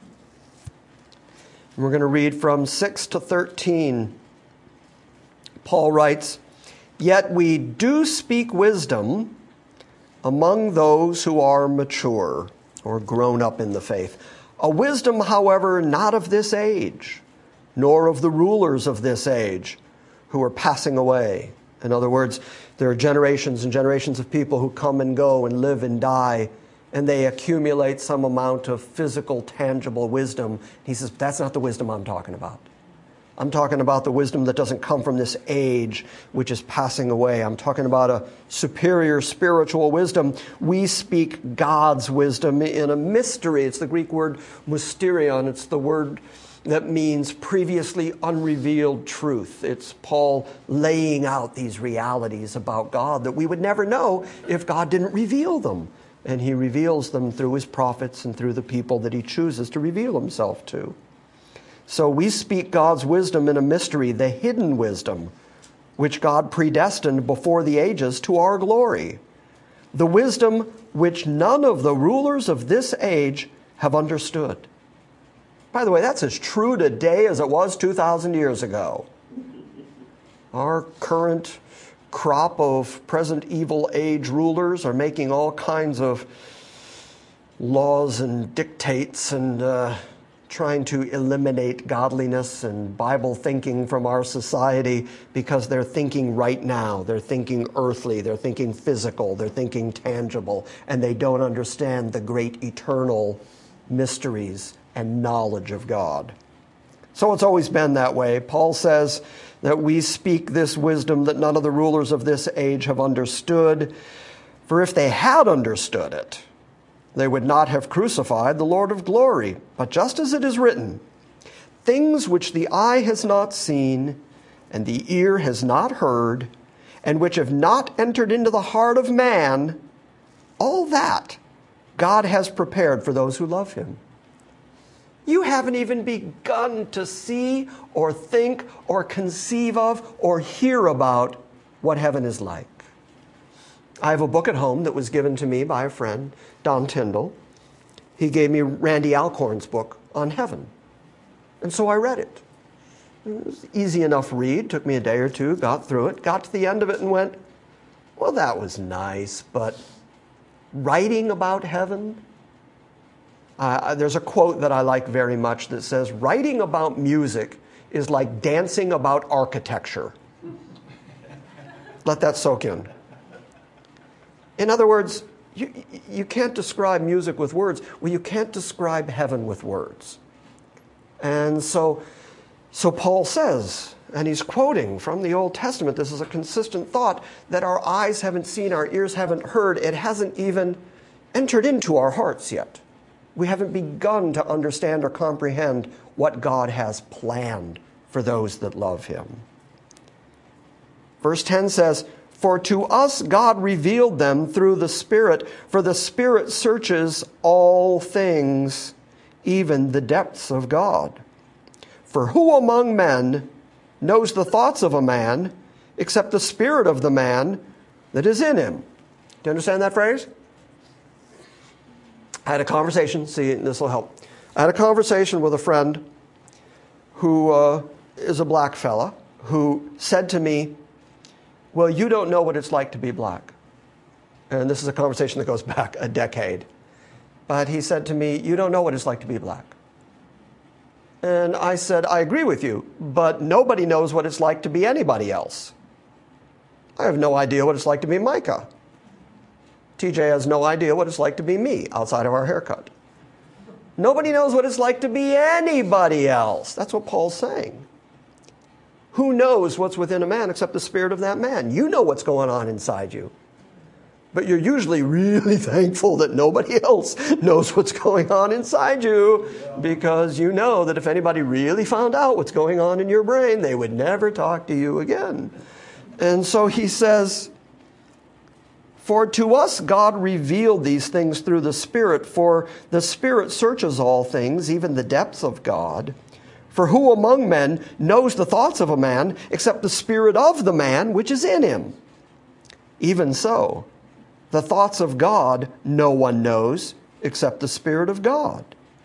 And we're going to read from 6 to 13. Paul writes, "Yet we do speak wisdom among those who are mature," or grown up in the faith. "A wisdom, however, not of this age, nor of the rulers of this age, who are passing away." In other words, there are generations and generations of people who come and go and live and die, and they accumulate some amount of physical, tangible wisdom. He says, that's not the wisdom I'm talking about. I'm talking about the wisdom that doesn't come from this age, which is passing away. I'm talking about a superior spiritual wisdom. We speak God's wisdom in a mystery. It's the Greek word mysterion. It's the word that means previously unrevealed truth. It's Paul laying out these realities about God that we would never know if God didn't reveal them. And he reveals them through his prophets and through the people that he chooses to reveal himself to. So we speak God's wisdom in a mystery, the hidden wisdom, which God predestined before the ages to our glory. The wisdom which none of the rulers of this age have understood. By the way, that's as true today as it was 2,000 years ago. Our current crop of present evil age rulers are making all kinds of laws and dictates and trying to eliminate godliness and Bible thinking from our society because they're thinking right now. They're thinking earthly. They're thinking physical. They're thinking tangible. And they don't understand the great eternal mysteries and knowledge of God. So it's always been that way. Paul says that we speak this wisdom that none of the rulers of this age have understood. For if they had understood it, they would not have crucified the Lord of glory. But just as it is written, things which the eye has not seen and the ear has not heard and which have not entered into the heart of man, all that God has prepared for those who love him. You haven't even begun to see or think or conceive of or hear about what heaven is like. I have a book at home that was given to me by a friend, Don Tyndall. He gave me Randy Alcorn's book on heaven. And so I read it. It was an easy enough read, took me a day or two, got through it, got to the end of it and went, well, that was nice, but writing about heaven? There's a quote that I like very much that says, writing about music is like dancing about architecture. Let that soak in. In other words, you can't describe music with words. Well, you can't describe heaven with words. And so Paul says, and he's quoting from the Old Testament, this is a consistent thought, that our eyes haven't seen, our ears haven't heard, it hasn't even entered into our hearts yet. We haven't begun to understand or comprehend what God has planned for those that love him. Verse 10 says, for to us God revealed them through the Spirit, for the Spirit searches all things, even the depths of God. For who among men knows the thoughts of a man, except the spirit of the man that is in him? Do you understand that phrase? I had a conversation, see, this will help. I had a conversation with a friend who is a black fella who said to me, well, you don't know what it's like to be black. And this is a conversation that goes back a decade. But he said to me, you don't know what it's like to be black. And I said, I agree with you, but nobody knows what it's like to be anybody else. I have no idea what it's like to be Micah. TJ has no idea what it's like to be me outside of our haircut. Nobody knows what it's like to be anybody else. That's what Paul's saying. Who knows what's within a man except the spirit of that man? You know what's going on inside you. But you're usually really thankful that nobody else knows what's going on inside you, because you know that if anybody really found out what's going on in your brain, they would never talk to you again. And so he says, for to us God revealed these things through the Spirit, for the Spirit searches all things, even the depths of God. For who among men knows the thoughts of a man, except the spirit of the man which is in him? Even so, the thoughts of God no one knows, except the Spirit of God.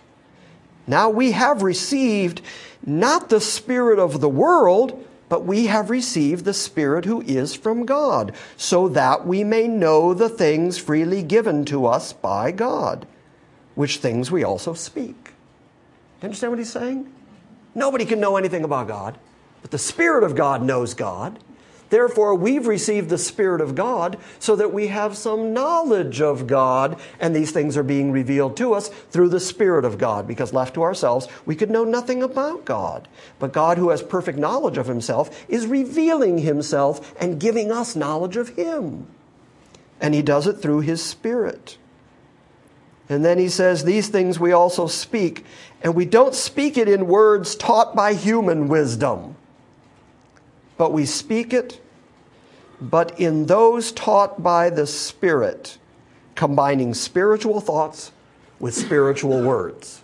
Now we have received not the spirit of the world, but we have received the Spirit who is from God, so that we may know the things freely given to us by God, which things we also speak. Do you understand what he's saying? Nobody can know anything about God, but the Spirit of God knows God. Therefore, we've received the Spirit of God so that we have some knowledge of God, and these things are being revealed to us through the Spirit of God, because left to ourselves, we could know nothing about God. But God, who has perfect knowledge of himself, is revealing himself and giving us knowledge of him. And he does it through his Spirit. And then he says, these things we also speak, and we don't speak it in words taught by human wisdom, but we speak it, but in those taught by the Spirit, combining spiritual thoughts with spiritual words.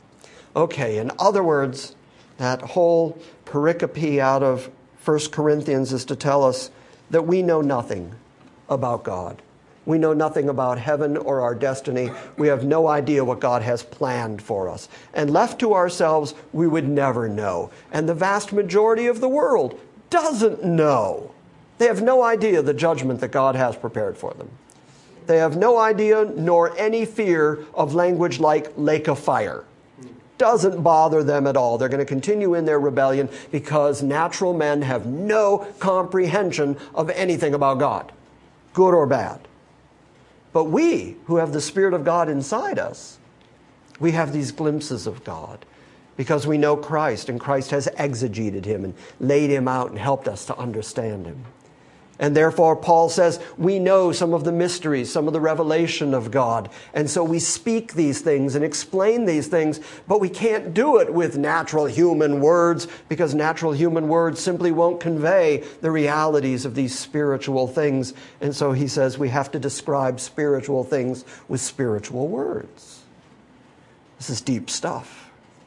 Okay, in other words, that whole pericope out of 1 Corinthians is to tell us that we know nothing about God. We know nothing about heaven or our destiny. We have no idea what God has planned for us. And left to ourselves, we would never know. And the vast majority of the world doesn't know. They have no idea the judgment that God has prepared for them. They have no idea nor any fear of language like lake of fire. Doesn't bother them at all. They're going to continue in their rebellion because natural men have no comprehension of anything about God, good or bad. But we, who have the Spirit of God inside us, we have these glimpses of God because we know Christ, and Christ has exegeted him and laid him out and helped us to understand him. And therefore, Paul says, we know some of the mysteries, some of the revelation of God. And so we speak these things and explain these things, but we can't do it with natural human words because natural human words simply won't convey the realities of these spiritual things. And so he says we have to describe spiritual things with spiritual words. This is deep stuff.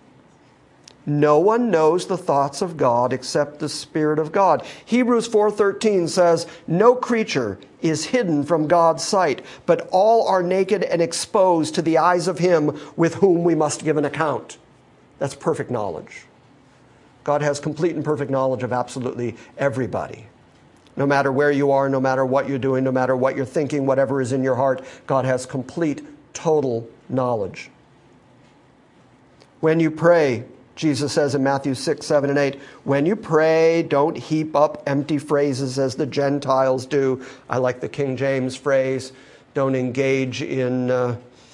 No one knows the thoughts of God except the Spirit of God. Hebrews 4:13 says, no creature is hidden from God's sight, but all are naked and exposed to the eyes of him with whom we must give an account. That's perfect knowledge. God has complete and perfect knowledge of absolutely everybody. No matter where you are, no matter what you're doing, no matter what you're thinking, whatever is in your heart, God has complete, total knowledge. When you pray, Jesus says in Matthew 6, 7, and 8, when you pray, don't heap up empty phrases as the Gentiles do. I like the King James phrase, don't engage in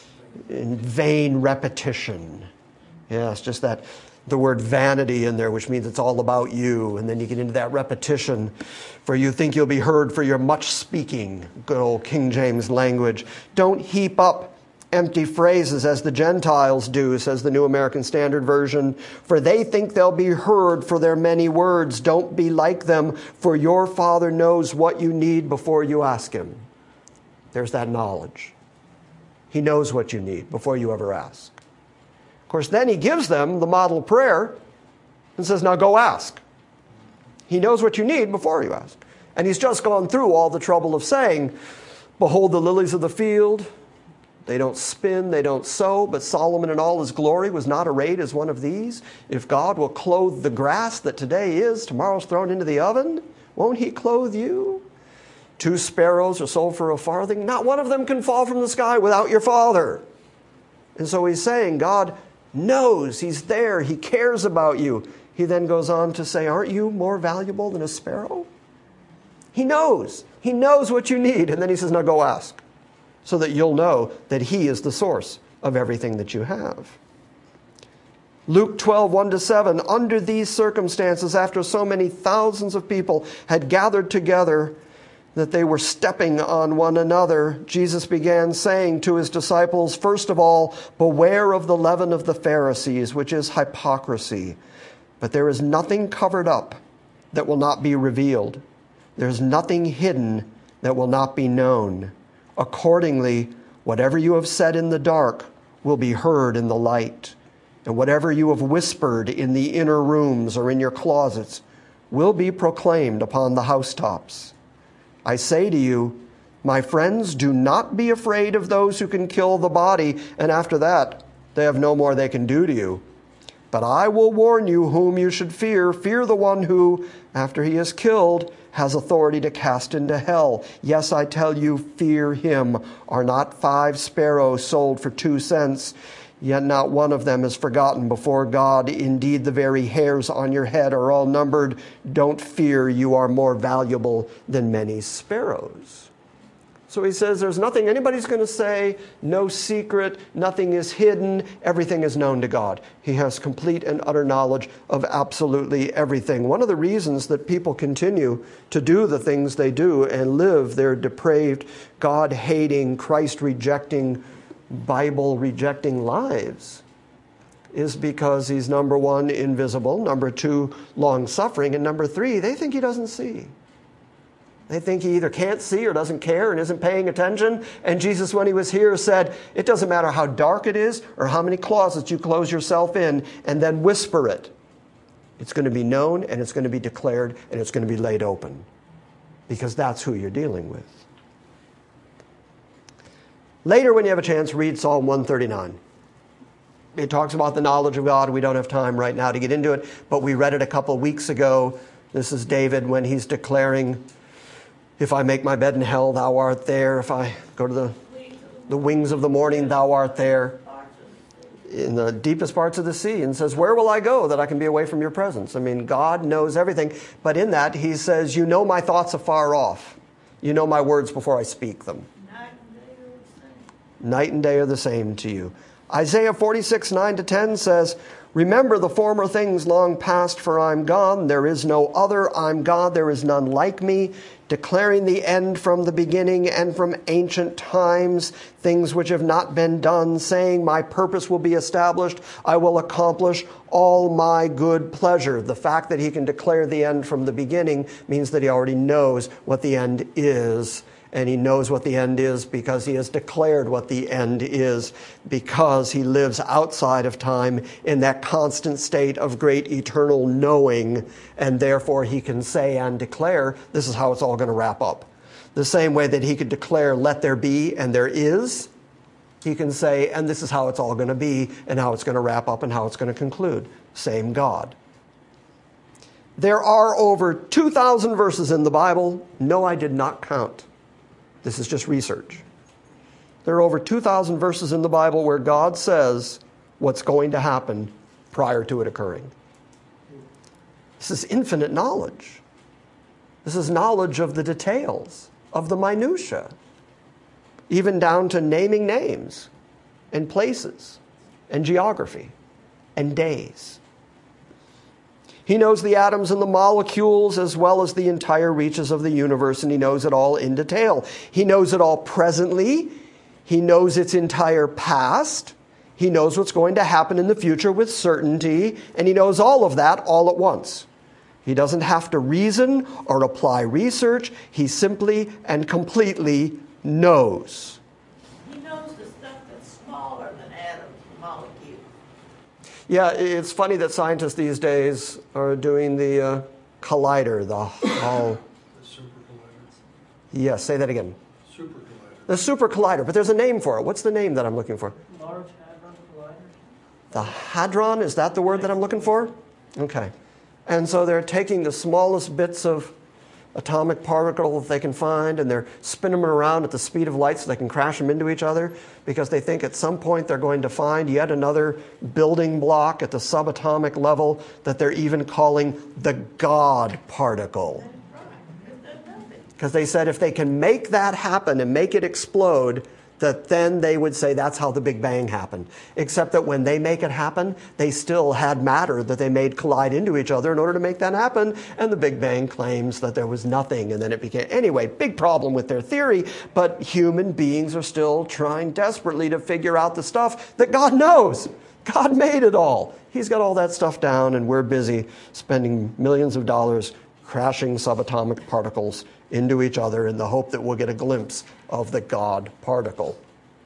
vain repetition. Yeah, it's just that the word vanity in there, which means it's all about you. And then you get into that repetition, for you think you'll be heard for your much speaking. Good old King James language. Don't heap up empty phrases as the Gentiles do, says the New American Standard Version, for they think they'll be heard for their many words. Don't be like them, for your Father knows what you need before you ask him. There's that knowledge. He knows what you need before you ever ask. Of course, then he gives them the model prayer and says, now go ask. He knows what you need before you ask. And he's just gone through all the trouble of saying, behold the lilies of the field, they don't spin, they don't sow, but Solomon in all his glory was not arrayed as one of these. If God will clothe the grass that today is, tomorrow's thrown into the oven, won't he clothe you? 2 sparrows are sold for a farthing. Not one of them can fall from the sky without your Father. And so he's saying God knows, he's there, he cares about you. He then goes on to say, aren't you more valuable than a sparrow? He knows what you need. And then he says, now go ask, so that you'll know that he is the source of everything that you have. Luke 12, 1-7, under these circumstances, after so many thousands of people had gathered together, that they were stepping on one another, Jesus began saying to his disciples, first of all, beware of the leaven of the Pharisees, which is hypocrisy. But there is nothing covered up that will not be revealed. There's nothing hidden that will not be known. Accordingly, whatever you have said in the dark will be heard in the light. And whatever you have whispered in the inner rooms or in your closets will be proclaimed upon the housetops. I say to you, my friends, do not be afraid of those who can kill the body, and after that, they have no more they can do to you. But I will warn you whom you should fear. Fear the one who, after he is killed, has authority to cast into hell. Yes, I tell you, fear him. Are not 5 sparrows sold for 2 cents? Yet not one of them is forgotten before God. Indeed, the very hairs on your head are all numbered. Don't fear, you are more valuable than many sparrows. So he says there's nothing anybody's going to say, no secret, nothing is hidden, everything is known to God. He has complete and utter knowledge of absolutely everything. One of the reasons that people continue to do the things they do and live their depraved, God-hating, Christ-rejecting, Bible-rejecting lives is because he's, number 1, invisible, number 2, long-suffering, and number 3, they think he doesn't see. They think he either can't see or doesn't care and isn't paying attention. And Jesus, when he was here, said, it doesn't matter how dark it is or how many closets you close yourself in and then whisper it. It's going to be known and it's going to be declared and it's going to be laid open because that's who you're dealing with. Later, when you have a chance, read Psalm 139. It talks about the knowledge of God. We don't have time right now to get into it, but we read it a couple of weeks ago. This is David when he's declaring, if I make my bed in hell, thou art there. If I go to the wings of the morning, thou art there. In the deepest parts of the sea, and says, where will I go that I can be away from your presence? I mean, God knows everything. But in that, he says, you know my thoughts afar off. You know my words before I speak them. Night and day are the same to you. Isaiah 46, 9-10 says, remember the former things long past, for I'm gone. There is no other. I'm God. There is none like me. Declaring the end from the beginning and from ancient times, things which have not been done, saying, my purpose will be established. I will accomplish all my good pleasure. The fact that he can declare the end from the beginning means that he already knows what the end is. And he knows what the end is because he has declared what the end is, because he lives outside of time in that constant state of great eternal knowing, and therefore he can say and declare, this is how it's all going to wrap up. The same way that he could declare, let there be, and there is, he can say, and this is how it's all going to be, and how it's going to wrap up, and how it's going to conclude. Same God. There are over 2,000 verses in the Bible. No, I did not count. This is just research. There are over 2,000 verses in the Bible where God says what's going to happen prior to it occurring. This is infinite knowledge. This is knowledge of the details, of the minutiae, even down to naming names and places and geography and days. He knows the atoms and the molecules as well as the entire reaches of the universe, and he knows it all in detail. He knows it all presently. He knows its entire past. He knows what's going to happen in the future with certainty, and he knows all of that all at once. He doesn't have to reason or apply research. He simply and completely knows. He knows the stuff that's smaller than atoms and molecules. Yeah, it's funny that scientists these days are doing the collider, the super collider. Yes, say that again. Super collider. The super collider, but there's a name for it. What's the name that I'm looking for? Large Hadron Collider. The Hadron, is that the word that I'm looking for? Okay. And so they're taking the smallest bits of atomic particle that they can find, and they're spinning them around at the speed of light so they can crash them into each other, because they think at some point they're going to find yet another building block at the subatomic level that they're even calling the God particle. Because they said if they can make that happen and make it explode, that then they would say that's how the Big Bang happened. Except that when they make it happen, they still had matter that they made collide into each other in order to make that happen. And the Big Bang claims that there was nothing and then it became... Anyway, big problem with their theory, but human beings are still trying desperately to figure out the stuff that God knows. God made it all. He's got all that stuff down, and we're busy spending millions of dollars crashing subatomic particles into each other in the hope that we'll get a glimpse of the God particle.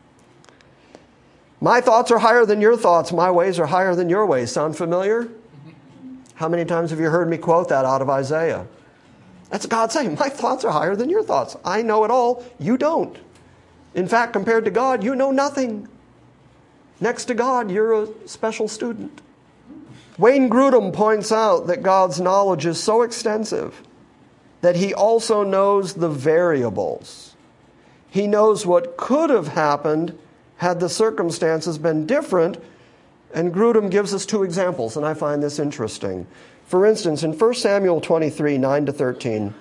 My thoughts are higher than your thoughts. My ways are higher than your ways. Sound familiar? How many times have you heard me quote that out of Isaiah? That's God saying, my thoughts are higher than your thoughts. I know it all. You don't. In fact, compared to God, you know nothing. Next to God, you're a special student. Wayne Grudem points out that God's knowledge is so extensive that he also knows the variables. He knows what could have happened had the circumstances been different, and Grudem gives us two examples, and I find this interesting. For instance, in 1 Samuel 23, 9-13,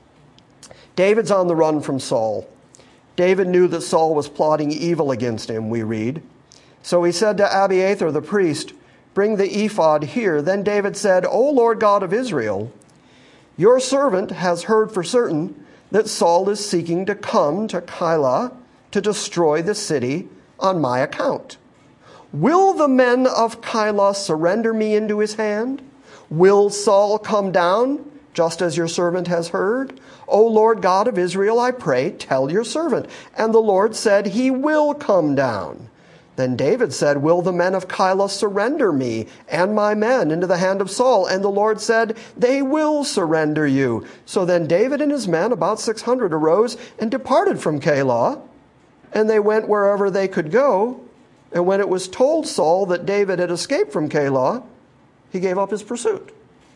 David's on the run from Saul. David knew that Saul was plotting evil against him, we read. So he said to Abiathar the priest, "Bring the ephod here." Then David said, "O Lord God of Israel, your servant has heard for certain that Saul is seeking to come to Keilah to destroy the city on my account. Will the men of Keilah surrender me into his hand? Will Saul come down, just as your servant has heard? O Lord God of Israel, I pray, tell your servant." And the Lord said, "He will come down." Then David said, "Will the men of Keilah surrender me and my men into the hand of Saul?" And the Lord said, "They will surrender you." So then David and his men, about 600, arose and departed from Keilah, and they went wherever they could go. And when it was told Saul that David had escaped from Keilah, he gave up his pursuit.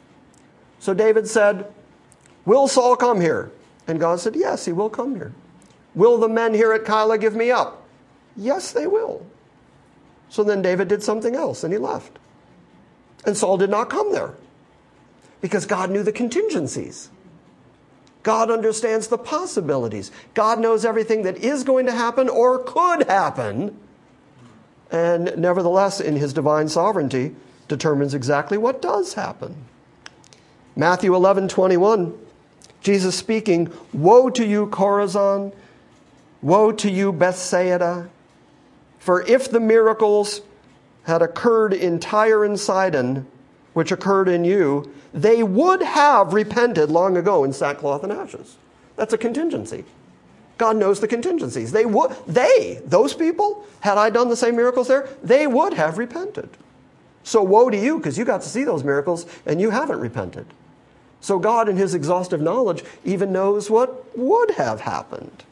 So David said, "Will Saul come here?" And God said, "Yes, he will come here." "Will the men here at Keilah give me up?" "Yes, they will." So then David did something else, and he left. And Saul did not come there, because God knew the contingencies. God understands the possibilities. God knows everything that is going to happen or could happen, and nevertheless, in his divine sovereignty, determines exactly what does happen. Matthew 11:21, Jesus speaking, "Woe to you, Chorazin! Woe to you, Bethsaida! For if the miracles had occurred in Tyre and Sidon, which occurred in you, they would have repented long ago in sackcloth and ashes." That's a contingency. God knows the contingencies. Those people, had I done the same miracles there, they would have repented. So woe to you, because you got to see those miracles and you haven't repented. So God, in his exhaustive knowledge, even knows what would have happened,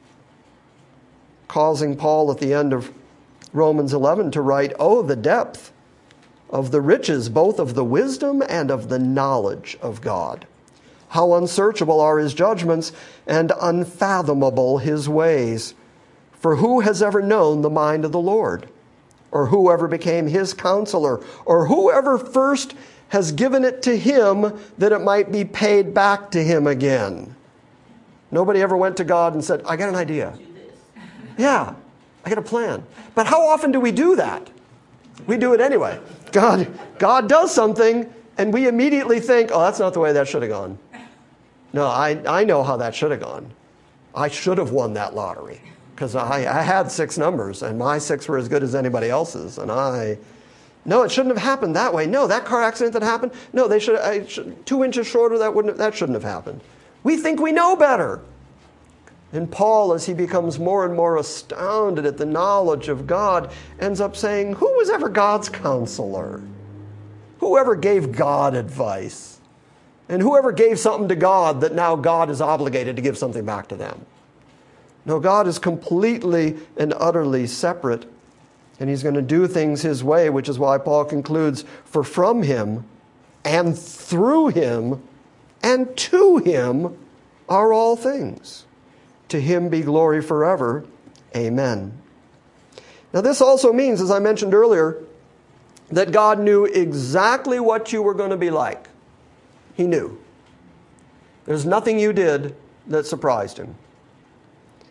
causing Paul at the end of Romans 11 to write, "Oh, the depth of the riches, both of the wisdom and of the knowledge of God. How unsearchable are his judgments and unfathomable his ways. For who has ever known the mind of the Lord? Or who ever became his counselor? Or whoever first has given it to him that it might be paid back to him again?" Nobody ever went to God and said, "I got an idea. Yeah, I got a plan." But how often do we do that? We do it anyway. God does something, and we immediately think, "Oh, that's not the way that should have gone." No, I know how that should have gone. I should have won that lottery, because I had 6 numbers, and my 6 were as good as anybody else's. And no, it shouldn't have happened that way. No, that car accident that happened, no, they should 2 inches shorter, that shouldn't have happened. We think we know better. And Paul, as he becomes more and more astounded at the knowledge of God, ends up saying, who was ever God's counselor? Whoever gave God advice? And whoever gave something to God that now God is obligated to give something back to them? No, God is completely and utterly separate, and he's going to do things his way, which is why Paul concludes, "For from him and through him and to him are all things. To him be glory forever. Amen." Now this also means, as I mentioned earlier, that God knew exactly what you were going to be like. He knew. There's nothing you did that surprised him.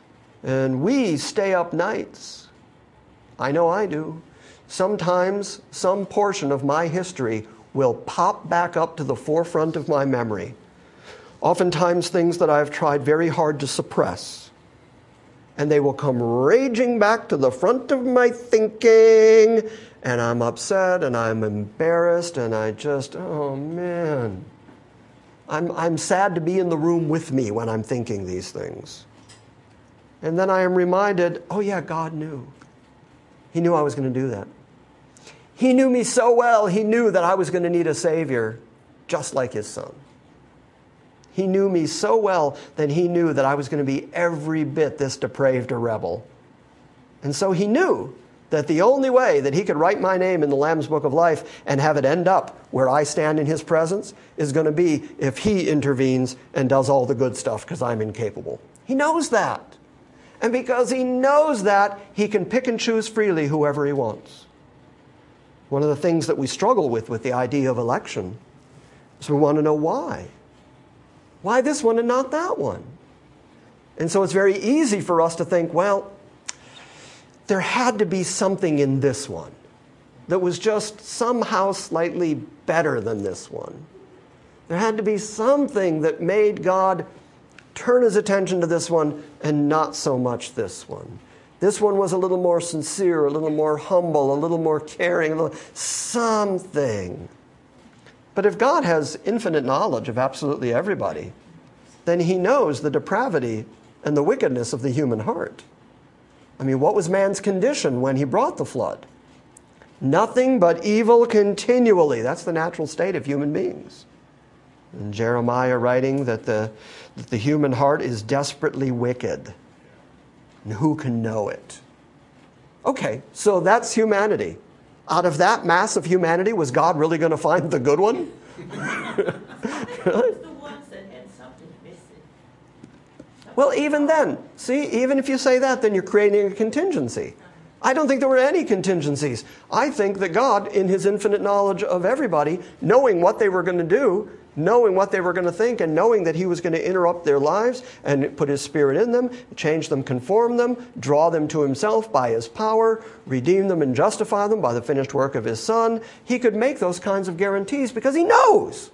And we stay up nights. I know I do. Sometimes some portion of my history will pop back up to the forefront of my memory. Oftentimes things that I've tried very hard to suppress. And they will come raging back to the front of my thinking, and I'm upset and I'm embarrassed and I just, oh man. I'm sad to be in the room with me when I'm thinking these things. And then I am reminded, oh yeah, God knew. He knew I was going to do that. He knew me so well, he knew that I was going to need a Savior just like his Son. He knew me so well that he knew that I was going to be every bit this depraved a rebel. And so he knew that the only way that he could write my name in the Lamb's Book of Life and have it end up where I stand in his presence is going to be if he intervenes and does all the good stuff because I'm incapable. He knows that. And because he knows that, he can pick and choose freely whoever he wants. One of the things that we struggle with the idea of election is we want to know why. Why this one and not that one? And so it's very easy for us to think, well, there had to be something in this one that was just somehow slightly better than this one. There had to be something that made God turn his attention to this one and not so much this one. This one was a little more sincere, a little more humble, a little more caring, something. But if God has infinite knowledge of absolutely everybody, then he knows the depravity and the wickedness of the human heart. I mean, what was man's condition when he brought the flood? Nothing but evil continually. That's the natural state of human beings. And Jeremiah writing that the human heart is desperately wicked. And who can know it? Okay, so that's humanity. Out of that mass of humanity, was God really going to find the good one? Really? The ones that had something missing. Well, even then, see, even if you say that, then you're creating a contingency. I don't think there were any contingencies. I think that God, in his infinite knowledge of everybody, knowing what they were going to do, knowing what they were going to think, and knowing that he was going to interrupt their lives and put his Spirit in them, change them, conform them, draw them to himself by his power, redeem them and justify them by the finished work of his Son, he could make those kinds of guarantees because he knows.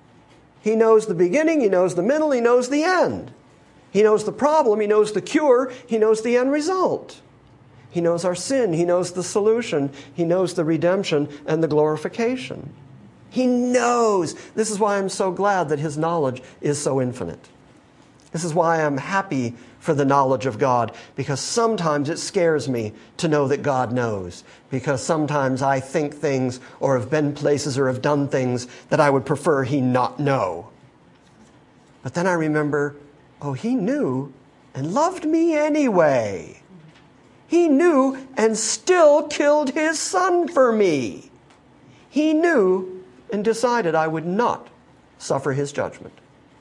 He knows the beginning, he knows the middle, he knows the end. He knows the problem, he knows the cure, he knows the end result. He knows our sin, he knows the solution, he knows the redemption and the glorification. He knows. This is why I'm so glad that his knowledge is so infinite. This is why I'm happy for the knowledge of God, because sometimes it scares me to know that God knows, because sometimes I think things or have been places or have done things that I would prefer he not know. But then I remember, oh, he knew and loved me anyway. He knew and still killed his Son for me. He knew and decided I would not suffer his judgment.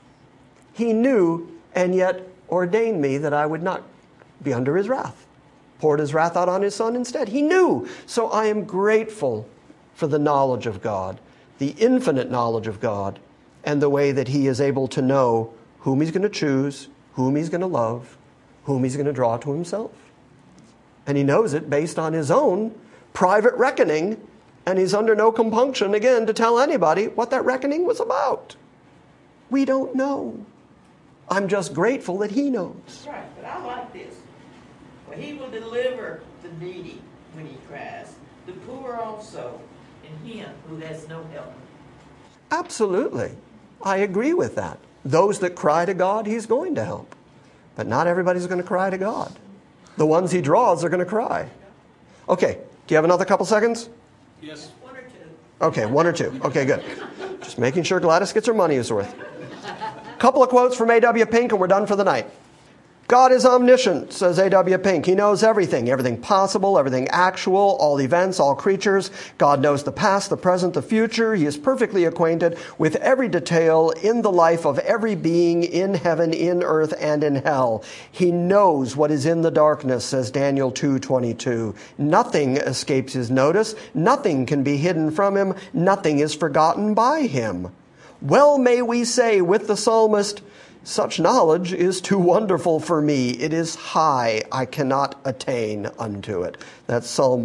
He knew and yet ordained me that I would not be under his wrath. Poured his wrath out on his Son instead. He knew. So I am grateful for the knowledge of God, the infinite knowledge of God, and the way that he is able to know whom he's going to choose, whom he's going to love, whom he's going to draw to himself. And he knows it based on his own private reckoning. And he's under no compunction, again, to tell anybody what that reckoning was about. We don't know. I'm just grateful that he knows. Right, but I like this. For he will deliver the needy when he cries, the poor also, and him who has no help. Absolutely. I agree with that. Those that cry to God, he's going to help. But not everybody's going to cry to God. The ones he draws are going to cry. Okay, do you have another couple seconds? Yes. One or two. Okay, one or two. Okay, good. Just making sure Gladys gets her money's worth. Couple of quotes from A.W. Pink and we're done for the night. God is omniscient, says A.W. Pink. He knows everything, everything possible, everything actual, all events, all creatures. God knows the past, the present, the future. He is perfectly acquainted with every detail in the life of every being in heaven, in earth, and in hell. He knows what is in the darkness, says Daniel 2:22. Nothing escapes his notice. Nothing can be hidden from him. Nothing is forgotten by him. Well may we say with the psalmist, Such knowledge is too wonderful for me. It is high. I cannot attain unto it. That's Psalm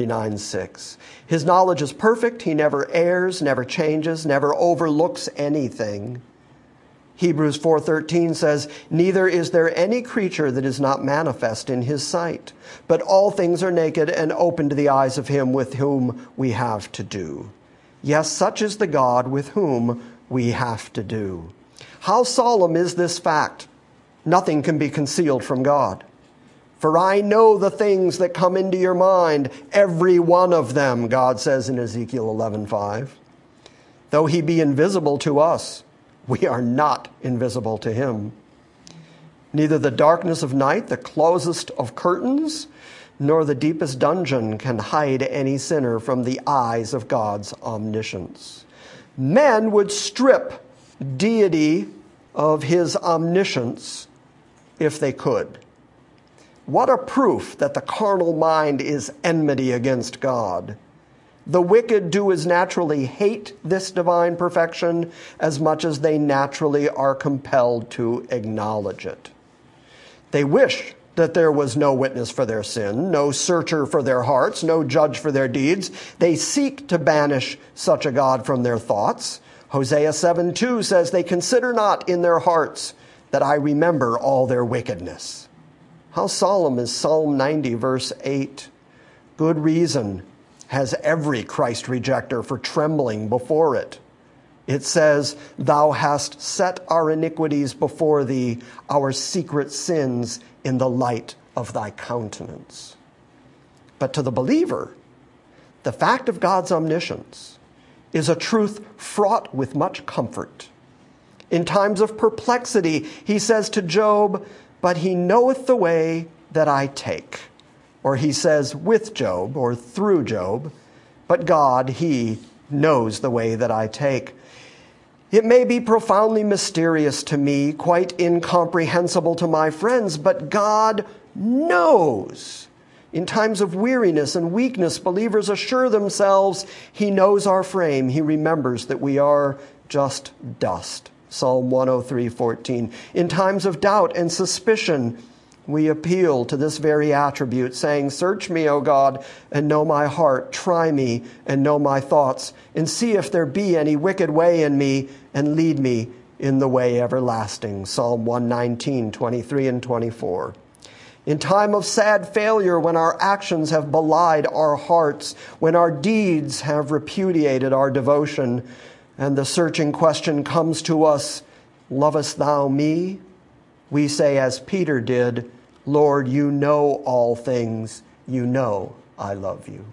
139:6. His knowledge is perfect. He never errs, never changes, never overlooks anything. Hebrews 4:13 says, neither is there any creature that is not manifest in his sight, but all things are naked and open to the eyes of him with whom we have to do. Yes, such is the God with whom we have to do. How solemn is this fact? Nothing can be concealed from God. For I know the things that come into your mind, every one of them, God says in Ezekiel 11:5. Though he be invisible to us, we are not invisible to him. Neither the darkness of night, the closest of curtains, nor the deepest dungeon can hide any sinner from the eyes of God's omniscience. Men would strip deity of his omniscience if they could. What a proof that the carnal mind is enmity against God. The wicked do as naturally hate this divine perfection as much as they naturally are compelled to acknowledge it. They wish that there was no witness for their sin, no searcher for their hearts, no judge for their deeds. They seek to banish such a God from their thoughts. Hosea 7:2 says, they consider not in their hearts that I remember all their wickedness. How solemn is Psalm 90, verse 8. Good reason has every Christ rejecter for trembling before it. It says, thou hast set our iniquities before thee, our secret sins in the light of thy countenance. But to the believer, the fact of God's omniscience is a truth fraught with much comfort. In times of perplexity, he says to Job, but he knoweth the way that I take. Or he says with Job, or through Job, but God, he knows the way that I take. It may be profoundly mysterious to me, quite incomprehensible to my friends, but God knows. In times of weariness and weakness, believers assure themselves he knows our frame. He remembers that we are just dust. Psalm 103:14. In times of doubt and suspicion, we appeal to this very attribute, saying, search me, O God, and know my heart. Try me and know my thoughts, and see if there be any wicked way in me, and lead me in the way everlasting. Psalm 119:23 and 24. In time of sad failure, when our actions have belied our hearts, when our deeds have repudiated our devotion, and the searching question comes to us, lovest thou me? We say as Peter did, Lord, you know all things. You know I love you.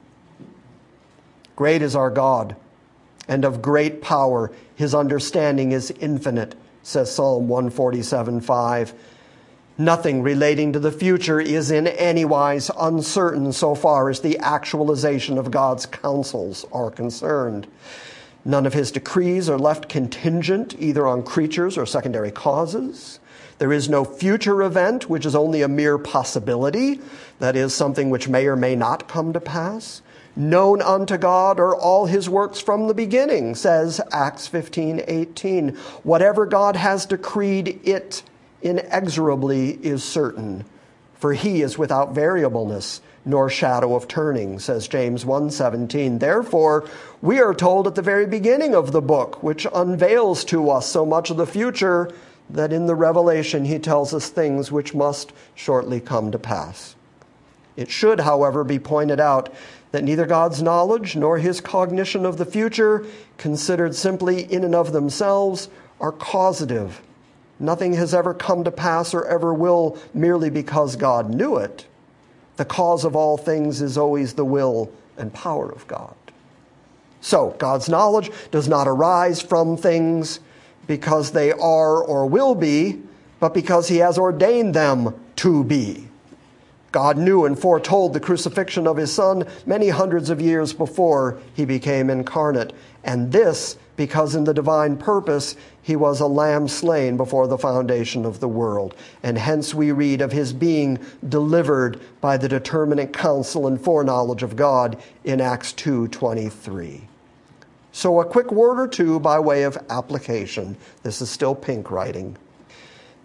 Great is our God, and of great power. His understanding is infinite, says Psalm 147:5. Nothing relating to the future is in any wise uncertain so far as the actualization of God's counsels are concerned. None of his decrees are left contingent either on creatures or secondary causes. There is no future event which is only a mere possibility, that is, something which may or may not come to pass. Known unto God are all his works from the beginning, says Acts 15:18. Whatever God has decreed, it inexorably is certain, for he is without variableness nor shadow of turning, says James 1:17. Therefore, we are told at the very beginning of the book, which unveils to us so much of the future, that in the revelation he tells us things which must shortly come to pass. It should, however, be pointed out that neither God's knowledge nor his cognition of the future, considered simply in and of themselves, are causative. Nothing has ever come to pass or ever will merely because God knew it. The cause of all things is always the will and power of God. So, God's knowledge does not arise from things because they are or will be, but because he has ordained them to be. God knew and foretold the crucifixion of his Son many hundreds of years before he became incarnate. And this because in the divine purpose he was a lamb slain before the foundation of the world. And hence we read of his being delivered by the determinate counsel and foreknowledge of God in Acts 2:23. So a quick word or two by way of application. This is still pink writing.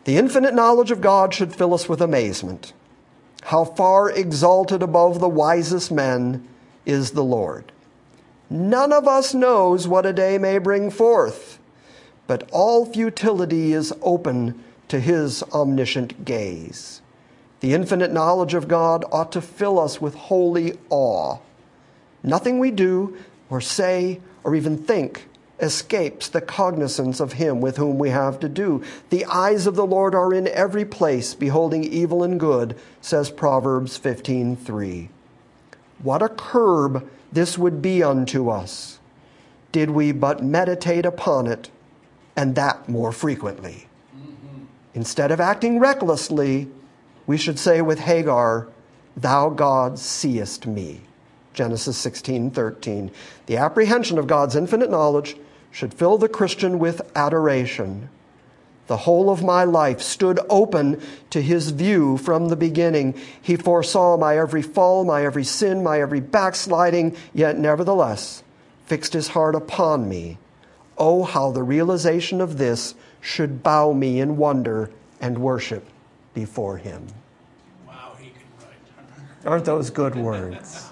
The infinite knowledge of God should fill us with amazement. How far exalted above the wisest men is the Lord. None of us knows what a day may bring forth, but all futility is open to his omniscient gaze. The infinite knowledge of God ought to fill us with holy awe. Nothing we do or say or even think escapes the cognizance of him with whom we have to do. The eyes of the Lord are in every place, beholding evil and good, says Proverbs 15:3. What a curb this would be unto us, did we but meditate upon it, and that more frequently. Instead of acting recklessly, we should say with Hagar, "Thou, God, seest me." Genesis 16:13. The apprehension of God's infinite knowledge should fill the Christian with adoration. The whole of my life stood open to his view from the beginning. He foresaw my every fall, my every sin, my every backsliding, yet nevertheless fixed his heart upon me. Oh, how the realization of this should bow me in wonder and worship before him. Wow, he can write. Aren't those good words?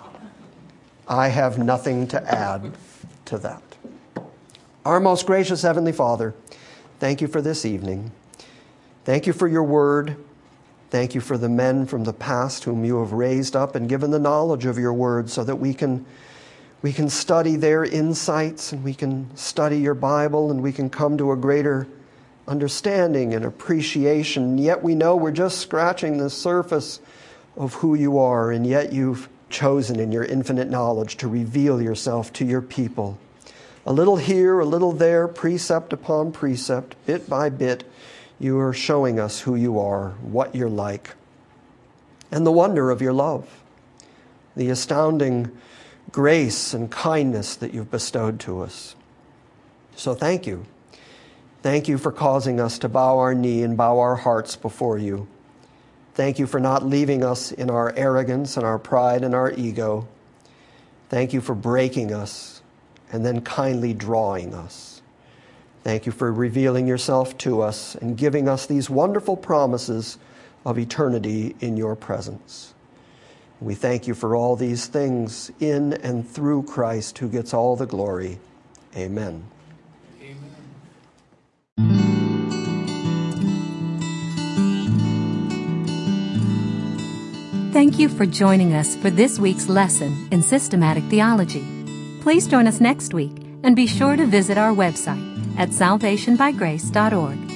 I have nothing to add to that. Our most gracious Heavenly Father, thank you for this evening. Thank you for your word. Thank you for the men from the past whom you have raised up and given the knowledge of your word so that we can study their insights and we can study your Bible and we can come to a greater understanding and appreciation. Yet we know we're just scratching the surface of who you are, and yet you've chosen in your infinite knowledge to reveal yourself to your people. A little here, a little there, precept upon precept, bit by bit, you are showing us who you are, what you're like, and the wonder of your love, the astounding grace and kindness that you've bestowed to us. So thank you. Thank you for causing us to bow our knee and bow our hearts before you. Thank you for not leaving us in our arrogance and our pride and our ego. Thank you for breaking us and then kindly drawing us. Thank you for revealing yourself to us and giving us these wonderful promises of eternity in your presence. We thank you for all these things in and through Christ, who gets all the glory. Amen. Thank you for joining us for this week's lesson in Systematic Theology. Please join us next week and be sure to visit our website at salvationbygrace.org